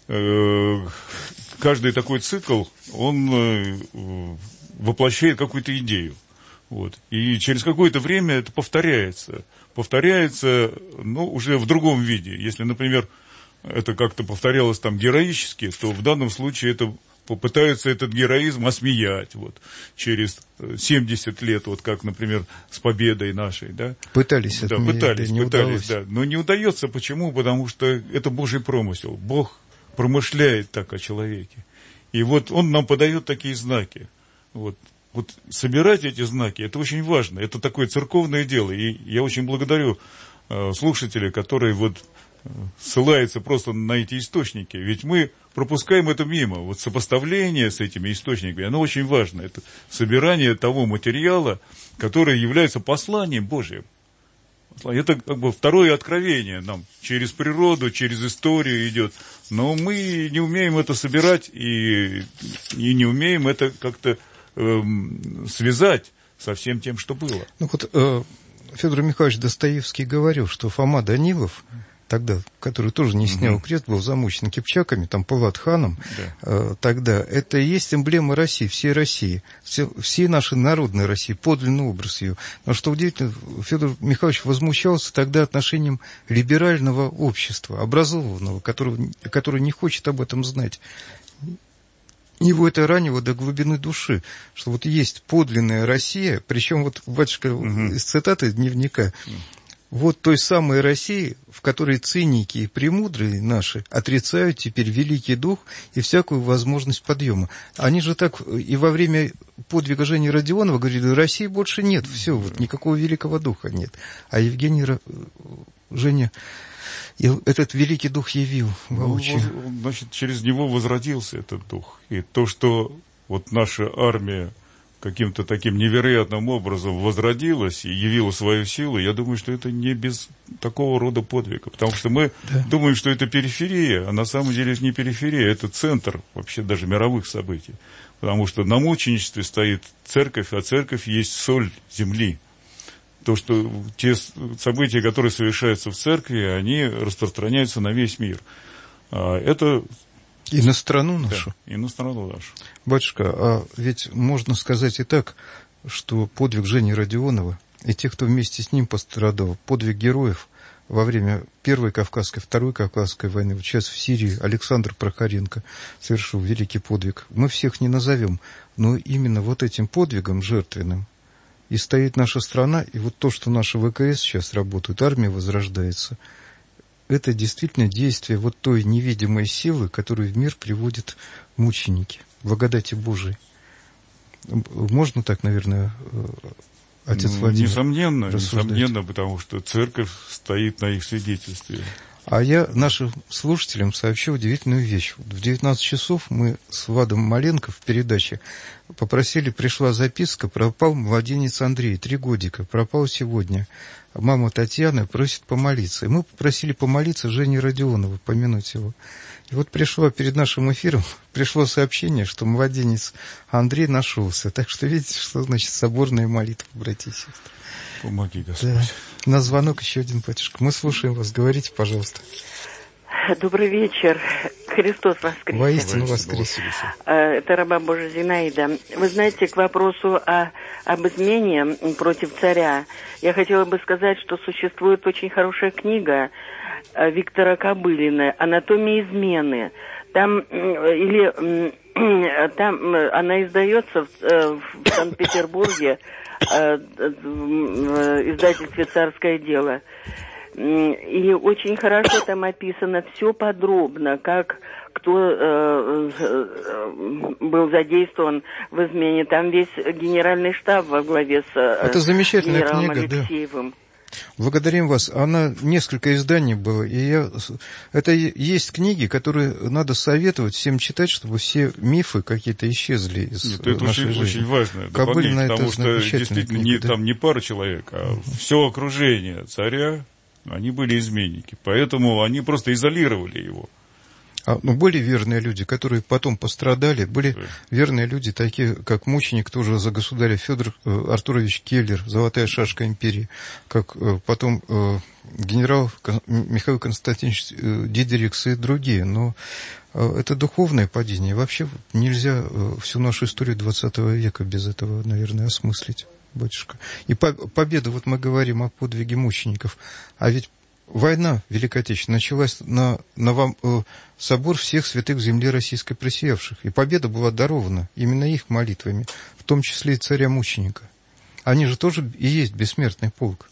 э, каждый такой цикл, он э, воплощает какую-то идею. Вот. И через какое-то время это повторяется. Повторяется, но уже в другом виде. Если, например, это как-то повторялось там героически, то в данном случае это попытаются этот героизм осмеять вот, через семьдесят лет, вот как, например, с победой нашей. Да? Пытались да, отменять, пытались, да, не пытались, удалось. да. Но не удается. Почему? Потому что это Божий промысел. Бог промышляет так о человеке. И вот Он нам подает такие знаки. Вот. Вот собирать эти знаки, это очень важно. Это такое церковное дело. И я очень благодарю э, слушателей, которые вот ссылается просто на эти источники. Ведь мы пропускаем это мимо. Вот сопоставление с этими источниками, оно очень важно. Это собирание того материала, который является посланием Божьим. Это как бы второе откровение нам. Через природу, через историю идет. Но мы не умеем это собирать и, и не умеем это как-то э, связать со всем тем, что было. Ну вот э, Федор Михайлович Достоевский говорил, что Фома Данилов, тогда, который тоже не снял угу. крест, был замучен кипчаками, там, Палат-ханом, да. э, тогда, это и есть эмблема России, всей России, все, всей нашей народной России, подлинный образ ее. Но что удивительно, Федор Михайлович возмущался тогда отношением либерального общества, образованного, которого, которое не хочет об этом знать. Его это ранило до глубины души, что вот есть подлинная Россия, причем вот, батюшка, угу. из цитаты дневника, вот той самой России, в которой циники и премудрые наши отрицают теперь великий дух и всякую возможность подъема. Они же так и во время подвига Жени Родионова говорили, России больше нет, все, вот никакого великого духа нет. А Евгений Женя этот великий дух явил воочию. Ну, значит, через него возродился этот дух. И то, что вот наша армия каким-то таким невероятным образом возродилась и явила свою силу, я думаю, что это не без такого рода подвига. Потому что мы да. думаем, что это периферия, а на самом деле это не периферия, это центр вообще даже мировых событий. Потому что на мученичестве стоит церковь, а церковь есть соль земли. То, что те события, которые совершаются в церкви, они распространяются на весь мир. Это... И на страну нашу. Да, и на страну нашу. Батюшка, а ведь можно сказать и так, что подвиг Жени Родионова и тех, кто вместе с ним пострадал, подвиг героев во время Первой Кавказской, Второй Кавказской войны, вот сейчас в Сирии Александр Прохоренко совершил великий подвиг. Мы всех не назовем, но именно вот этим подвигом жертвенным и стоит наша страна, и вот то, что наши ВКС сейчас работают, армия возрождается, это действительно действие вот той невидимой силы, которую в мир приводят мученики, благодати Божией. Можно так, наверное, отец Владимир Несомненно, несомненно, потому что церковь стоит на их свидетельстве. А я нашим слушателям сообщу удивительную вещь. В девятнадцать часов мы с Владом Маленко в передаче попросили, пришла записка, пропал младенец Андрей, три годика, пропал сегодня. Мама Татьяна просит помолиться. И мы попросили помолиться Жене Родионову, помянуть его. И вот пришло перед нашим эфиром, пришло сообщение, что младенец Андрей нашелся. Так что видите, что значит соборная молитва, братья и сестры. Помоги, Господь. Да. На звонок еще один батюшка. Мы слушаем вас. Говорите, пожалуйста. Добрый вечер. Христос воскресе. Воистину воскресе. Это раба Божия Зинаида. Вы знаете, к вопросу о, об измене против царя, я хотела бы сказать, что существует очень хорошая книга Виктора Кобылина «Анатомия измены». Там, или, там она издается в, в Санкт-Петербурге, в издательстве «Царское дело». И очень хорошо там описано все подробно, как кто э, э, был задействован в измене. Там весь генеральный штаб во главе с э, Это замечательная генералом книга, Алексеевым. Да. Благодарим вас. Она несколько изданий было, и я... это есть книги, которые надо советовать всем читать, чтобы все мифы какие-то исчезли из Нет, это нашей очень, жизни. очень важно Кобылина, потому это что действительно книга, не, да? там не пара человек, а угу. все окружение царя, они были изменники, поэтому они просто изолировали его. А, ну, были верные люди, которые потом пострадали, были да. верные люди, такие как мученик тоже за государя Федор э, Артурович Келлер, золотая шашка империи, как э, потом э, генерал Кон- Михаил Константинович э, Дидерикс и другие. Но э, это духовное падение. Вообще нельзя э, всю нашу историю двадцатого века без этого, наверное, осмыслить, батюшка. И по- победа, вот мы говорим о подвиге мучеников, а ведь война Великой Отечественной началась на, на вам, э, собор всех святых земли российской просиявших. И победа была дарована именно их молитвами, в том числе и царя-мученика. Они же тоже и есть бессмертный полк.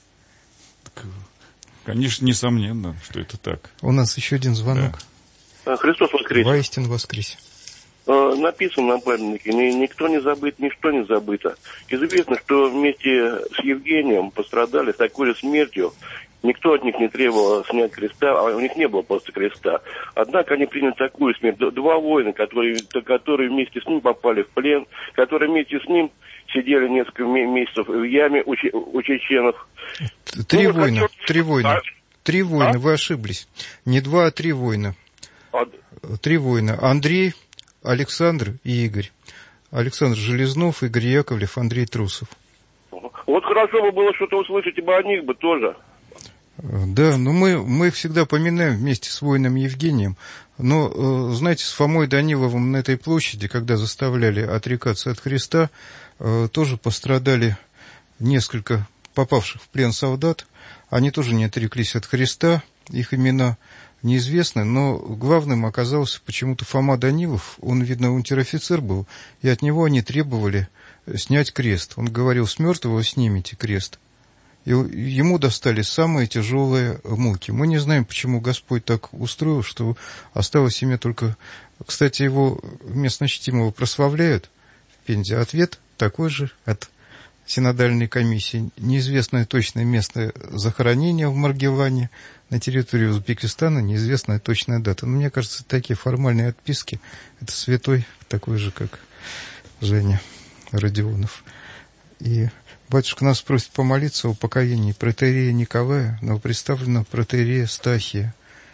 Конечно, несомненно, что это так. У нас еще один звонок. Да. Христос воскресе. Воистину воскресе. Написано на памятнике: никто не забыт, ничто не забыто. Известно, что вместе с Евгением пострадали такой же смертью. Никто от них не требовал снять креста, а у них не было просто креста. Однако они приняли такую смерть. Два воина, которые, которые вместе с ним попали в плен, которые вместе с ним сидели несколько месяцев в яме у, у чеченов. Три ну, воина, хотел... три воина. А? Три воина, а? Вы ошиблись. Не два, а три воина. А... Три воина. Андрей, Александр и Игорь. Александр Железнов, Игорь Яковлев, Андрей Трусов. Вот хорошо бы было что-то услышать и о них бы тоже. Да, но мы, мы их всегда поминаем вместе с воином Евгением. Но, знаете, с Фомой Даниловым на этой площади, когда заставляли отрекаться от Христа, тоже пострадали несколько попавших в плен солдат. Они тоже не отреклись от Христа, их имена неизвестны, но главным оказался почему-то Фома Данилов. Он, видно, унтер-офицер был, и от него они требовали снять крест. Он говорил: с мертвого снимите крест. И ему достали самые тяжелые муки. Мы не знаем, почему Господь так устроил, что осталось имя только... Кстати, его местно чтимого прославляют в Пензе. Ответ такой же от синодальной комиссии. Неизвестное точное место захоронения в Маргелане на территории Узбекистана, неизвестная точная дата. Но мне кажется, такие формальные отписки — это святой, такой же, как Женя Родионов. И... Батюшка нас просит помолиться о покаянии протоиерея Николая, новопредставленного протоиерея Стахия,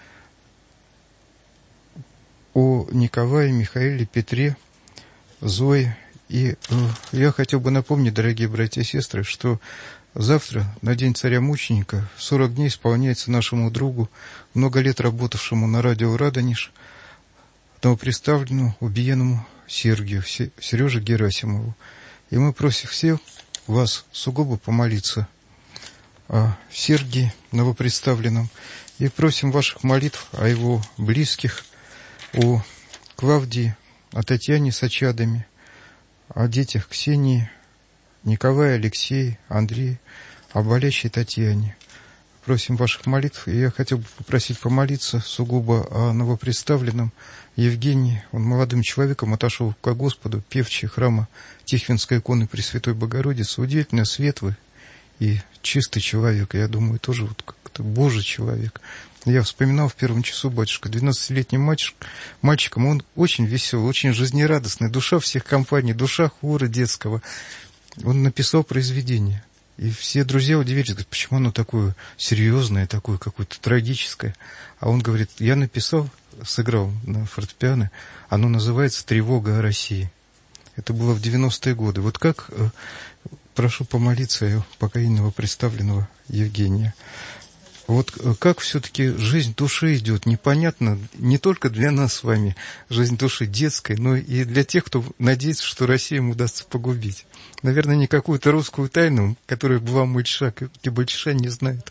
о Николае, Михаиле, Петре, Зое. И э, я хотел бы напомнить, дорогие братья и сестры, что завтра, на День царя-мученика, сорок дней исполняется нашему другу, много лет работавшему на радио «Радонеж», новопредставленному убиенному Сергию, Сереже Герасимову. И мы просим всех вас сугубо помолиться о Сергии новопредставленном и просим ваших молитв о его близких, о Клавдии, о Татьяне с очадами, о детях Ксении, Николае, Алексее, Андрее, о болящей Татьяне. Просим ваших молитв, и я хотел бы попросить помолиться сугубо о новопредставленном Евгении. Он молодым человеком отошел к Господу, певчий храма Тихвинской иконы Пресвятой Богородицы. Удивительно светлый и чистый человек. Я думаю, тоже вот как-то Божий человек. Я вспоминал в первом часу, батюшка, двенадцатилетним мальчик, мальчиком, он очень веселый, очень жизнерадостный, душа всех компаний, душа хора детского. Он написал произведение. И все друзья удивились, говорят, почему оно такое серьезное, такое какое-то трагическое. А он говорит: я написал, сыграл на фортепиано, оно называется «Тревога о России». Это было в девяностые годы. Вот как, прошу помолиться о покаянии новопредставленного Евгения. Вот как все-таки жизнь души идет, непонятно не только для нас с вами, жизнь души детской, но и для тех, кто надеется, что Россию им удастся погубить. Наверное, не какую-то русскую тайну, которую была Мальчиша, Кибальчиша не знает.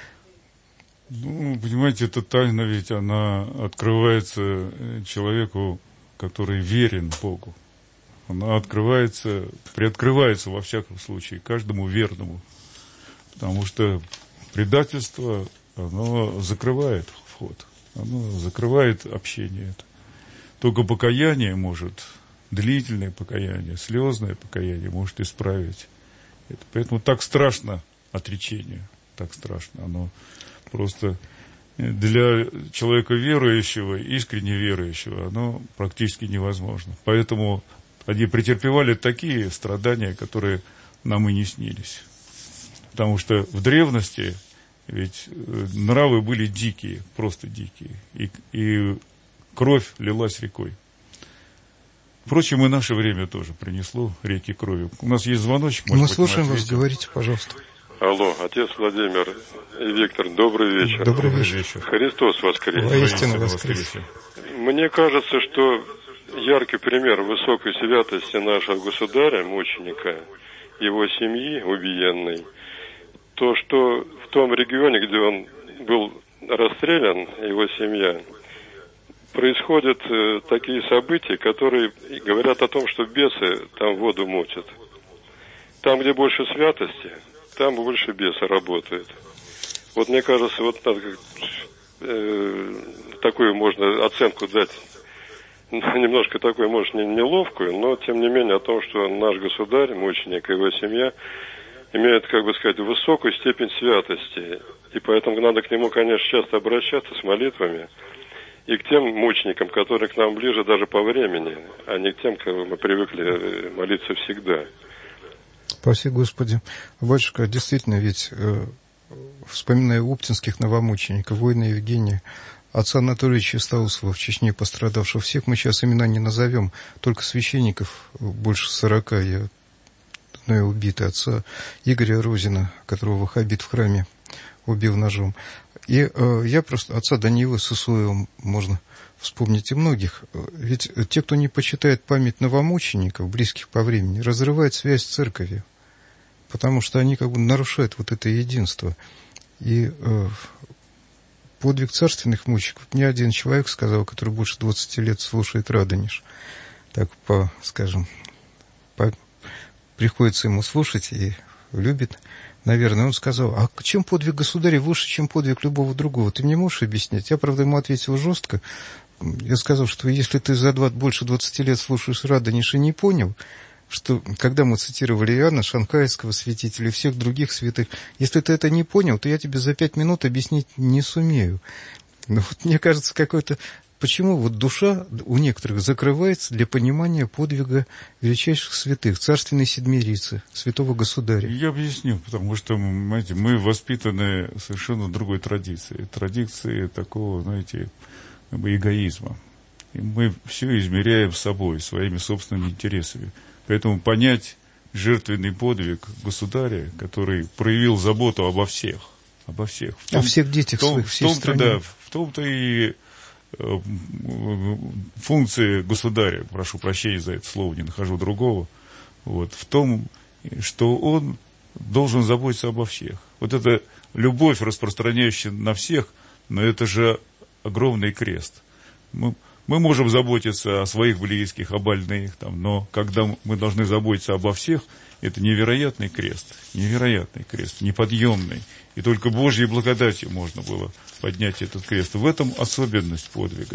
Ну, понимаете, эта тайна ведь она открывается человеку, который верен Богу. Она открывается, приоткрывается во всяком случае каждому верному. Потому что предательство, оно закрывает вход, оно закрывает общение это. Только покаяние может, длительное покаяние, слезное покаяние может исправить это. Поэтому так страшно отречение, так страшно. Оно просто для человека верующего, искренне верующего, оно практически невозможно. Поэтому они претерпевали такие страдания, которые нам и не снились. Потому что в древности ведь нравы были дикие, просто дикие, и, и кровь лилась рекой. Впрочем, и наше время тоже принесло реки крови. У нас есть звоночек. Мы слушаем вас, говорите, пожалуйста. Алло, отец Владимир и Виктор, добрый вечер. Добрый вечер. Христос воскресе. Воистину воскресе. Мне кажется, что яркий пример высокой святости нашего государя, мученика, его семьи убиенной, то, что в том регионе, где он был расстрелян, его семья, происходят э, такие события, которые говорят о том, что бесы там воду мутят. Там, где больше святости, там больше беса работает. Вот мне кажется, вот надо, э, такую можно оценку дать, немножко такую, может, не, неловкую, но, тем не менее, о том, что наш государь, мученик и его семья имеют, как бы сказать, высокую степень святости. И поэтому надо к нему, конечно, часто обращаться с молитвами. И к тем мученикам, которые к нам ближе даже по времени, а не к тем, кого мы привыкли молиться всегда. Спасибо, Господи. Батюшка, действительно, ведь, э, вспоминая уптинских новомучеников, воина Евгения, отца Анатолия Стаусова в Чечне пострадавшего, всех мы сейчас имена не назовем, только священников больше сорока, я знаю, убиты, отца Игоря Розина, которого ваххабит в храме убил ножом. И э, я просто, отца Даниила Сысоева можно вспомнить и многих. Ведь те, кто не почитает память новомучеников, близких по времени, разрывают связь с церковью, потому что они как бы нарушают вот это единство. И э, подвиг царственных мучеников, мне один человек сказал, который больше двадцати лет слушает Радонеж, так, по, скажем, по, приходится ему слушать и любит, наверное, он сказал: а чем подвиг государя выше, чем подвиг любого другого? Ты мне можешь объяснить? Я, правда, ему ответил жестко. Я сказал, что если ты за два, больше двадцати лет слушаешь Радонеж и не понял, что, когда мы цитировали Иоанна, шанхайского святителя и всех других святых, если ты это не понял, то я тебе за пять минут объяснить не сумею. Но вот мне кажется, какой-то... Почему вот душа у некоторых закрывается для понимания подвига величайших святых, царственной седмирицы, святого государя? Я объясню, потому что, знаете, мы воспитаны совершенно другой традицией. Традиции такого, знаете, эгоизма. И мы все измеряем собой, своими собственными интересами. Поэтому понять жертвенный подвиг государя, который проявил заботу обо всех, обо всех. В том, о всех детях в том, своих, всей в том-то, стране. Да, в том-то и функции государя, прошу прощения за это слово, не нахожу другого, вот, в том, что он должен заботиться обо всех. Вот эта любовь, распространяющая на всех, но это же огромный крест. Мы, мы можем заботиться о своих близких, о больных, там, но когда мы должны заботиться обо всех, это невероятный крест, невероятный крест, неподъемный. И только Божьей благодатью можно было поднять этот крест. В этом особенность подвига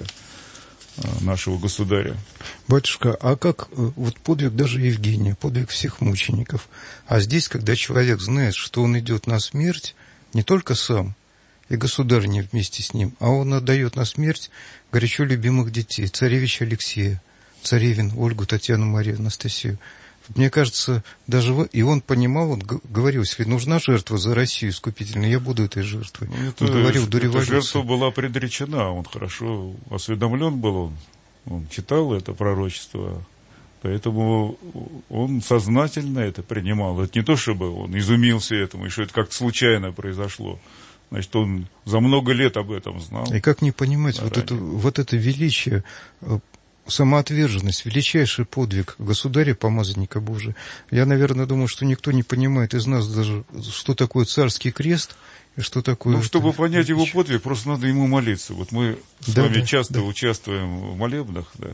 нашего государя. Батюшка, а как вот подвиг даже Евгения, подвиг всех мучеников? А здесь, когда человек знает, что он идет на смерть, не только сам, и государь не вместе с ним, а он отдает на смерть горячо любимых детей, царевича Алексея, царевин Ольгу, Татьяну, Марию, Анастасию. Мне кажется, даже и он понимал, он говорил, если нужна жертва за Россию искупительная, я буду этой жертвой. Ну, это, он говорил до революции. Эта жертва была предречена, он хорошо осведомлен был, он, он читал это пророчество, поэтому он сознательно это принимал. Это не то, чтобы он изумился этому, и что это как-то случайно произошло. Значит, он за много лет об этом знал. И как не понимать вот это, вот это величие, самоотверженность, величайший подвиг государя, помазанника Божия. Я, наверное, думаю, что никто не понимает из нас даже, что такое царский крест и что такое... Ну, чтобы это... понять его подвиг, просто надо ему молиться. Вот мы с да, вами да, часто да. участвуем в молебнах, да,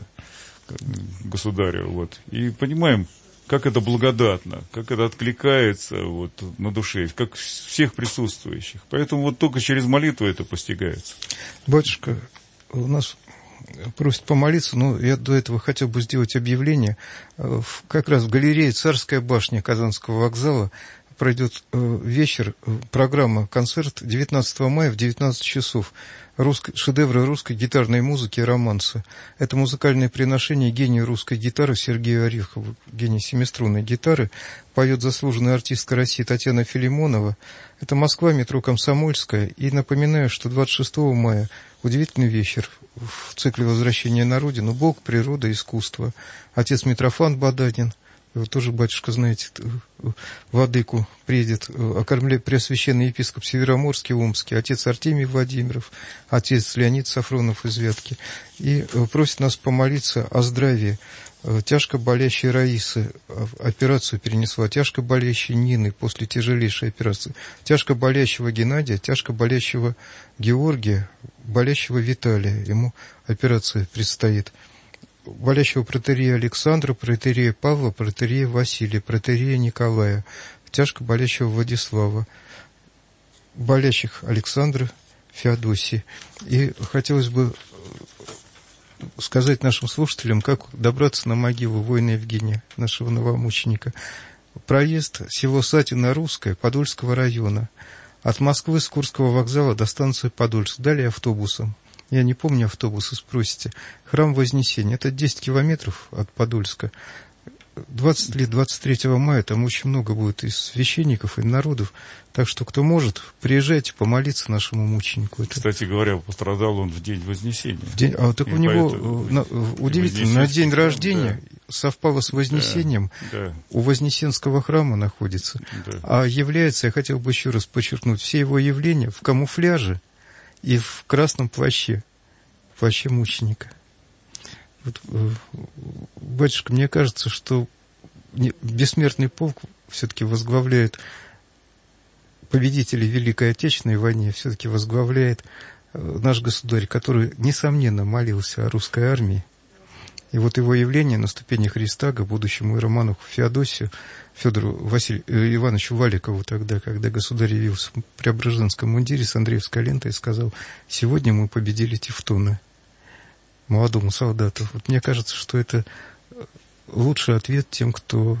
государя, вот, и понимаем, как это благодатно, как это откликается вот, на душе, как всех присутствующих. Поэтому вот только через молитву это постигается. Батюшка, у нас... просит помолиться, но я до этого хотел бы сделать объявление. Как раз в галерее «Царская башня» Казанского вокзала пройдет вечер, программа, концерт девятнадцатого мая в девятнадцать часов. Русско, шедевры русской гитарной музыки и романса. Это музыкальное приношение гения русской гитары Сергею Орехову, гений семиструнной гитары. Поет заслуженная артистка России Татьяна Филимонова. Это Москва, метро Комсомольская. И напоминаю, что двадцать шестого мая удивительный вечер в цикле «Возвращение на родину». Бог, природа, искусство. Отец Митрофан Бададин, И вот тоже, батюшка, знаете, владыку приедет окормлять преосвященный епископ Североморский, Омский, отец Артемий Владимиров, отец Леонид Сафронов из Вятки. И просит нас помолиться о здравии тяжко болящей Раисы. Операцию перенесла. Тяжко болящей Нины после тяжелейшей операции. Тяжко болящего Геннадия, тяжко болящего Георгия, болящего Виталия. Ему операция предстоит. Болящего протоиерея Александра, протоиерея Павла, протоиерея Василия, протоиерея Николая, тяжко болящего Владислава, болящих Александра, Феодосии. И хотелось бы сказать нашим слушателям, как добраться на могилу воина Евгения, нашего новомученика. Проезд село Сатино-Русское, Подольского района. От Москвы с Курского вокзала до станции Подольск. Далее автобусом. Я не помню автобусы, спросите. Храм Вознесения. Это десять километров от Подольска. двадцать или двадцать третьего мая там очень много будет и священников, и народов. Так что, кто может, приезжайте помолиться нашему мученику. Кстати говоря, пострадал он в день Вознесения. В день, а так и у него на, удивительно, на день рождения да. совпало с Вознесением. Да, да. У Вознесенского храма находится. Да. А является, я хотел бы еще раз подчеркнуть, все его явления в камуфляже и в красном плаще, в плаще мученика. Вот, батюшка, мне кажется, что бессмертный полк все-таки возглавляет победителей Великой Отечественной войне, все-таки возглавляет наш государь, который, несомненно, молился о русской армии. И вот его явление на ступени Христа к будущему иеромонаху Феодосию, Федору Василь... Ивановичу Валикову тогда, когда государь явился в Преображенском мундире с Андреевской лентой и сказал: «Сегодня мы победили тевтона», молодому солдату. Вот мне кажется, что это лучший ответ тем, кто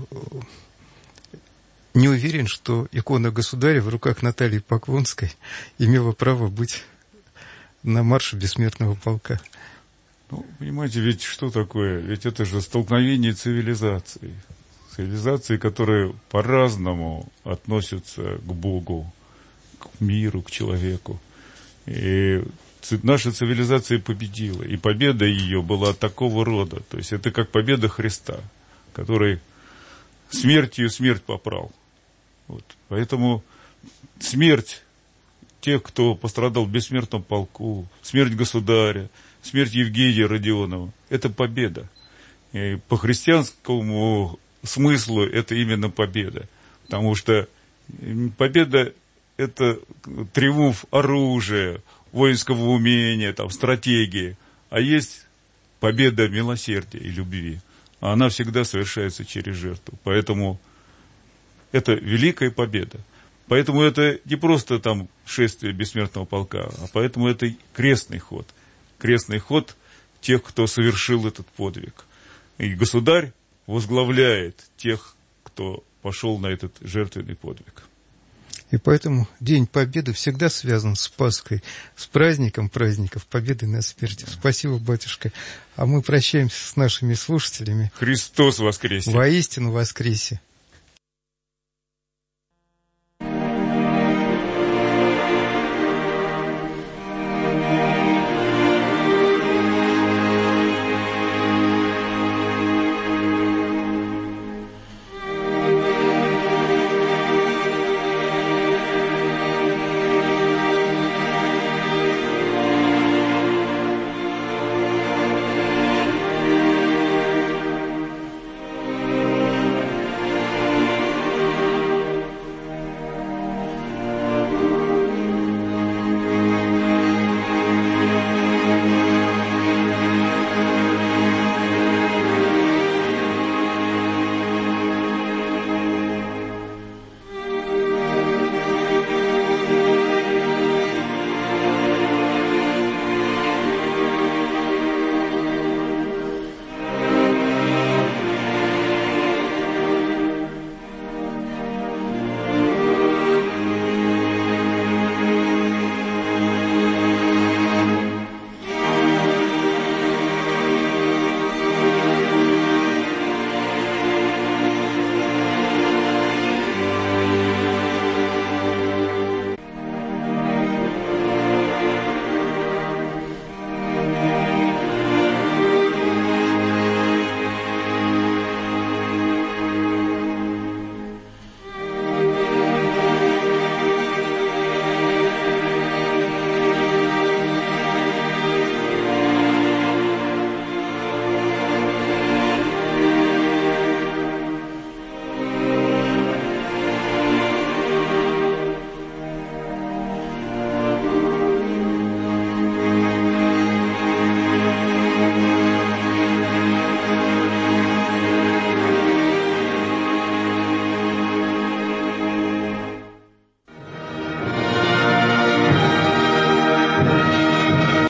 не уверен, что икона государя в руках Натальи Поклонской имела право быть на марше бессмертного полка. Ну, понимаете, ведь что такое? Ведь это же столкновение цивилизаций. Цивилизации, которые по-разному относятся к Богу, к миру, к человеку. И наша цивилизация победила. И победа ее была такого рода. То есть это как победа Христа, который смертью смерть попрал. Вот. Поэтому смерть тех, кто пострадал в бессмертном полку, смерть государя, смерть Евгения Родионова, это победа. И по христианскому смыслу это именно победа. Потому что победа – это триумф оружия, воинского умения, там, стратегии. А есть победа милосердия и любви. А она всегда совершается через жертву. Поэтому это великая победа. Поэтому это не просто там шествие бессмертного полка, а поэтому это крестный ход. Крестный ход тех, кто совершил этот подвиг. И государь возглавляет тех, кто пошел на этот жертвенный подвиг. И поэтому День Победы всегда связан с Пасхой, с праздником праздников, победы над смертью. Спасибо, батюшка. А мы прощаемся с нашими слушателями. Христос воскресе! Воистину воскресе!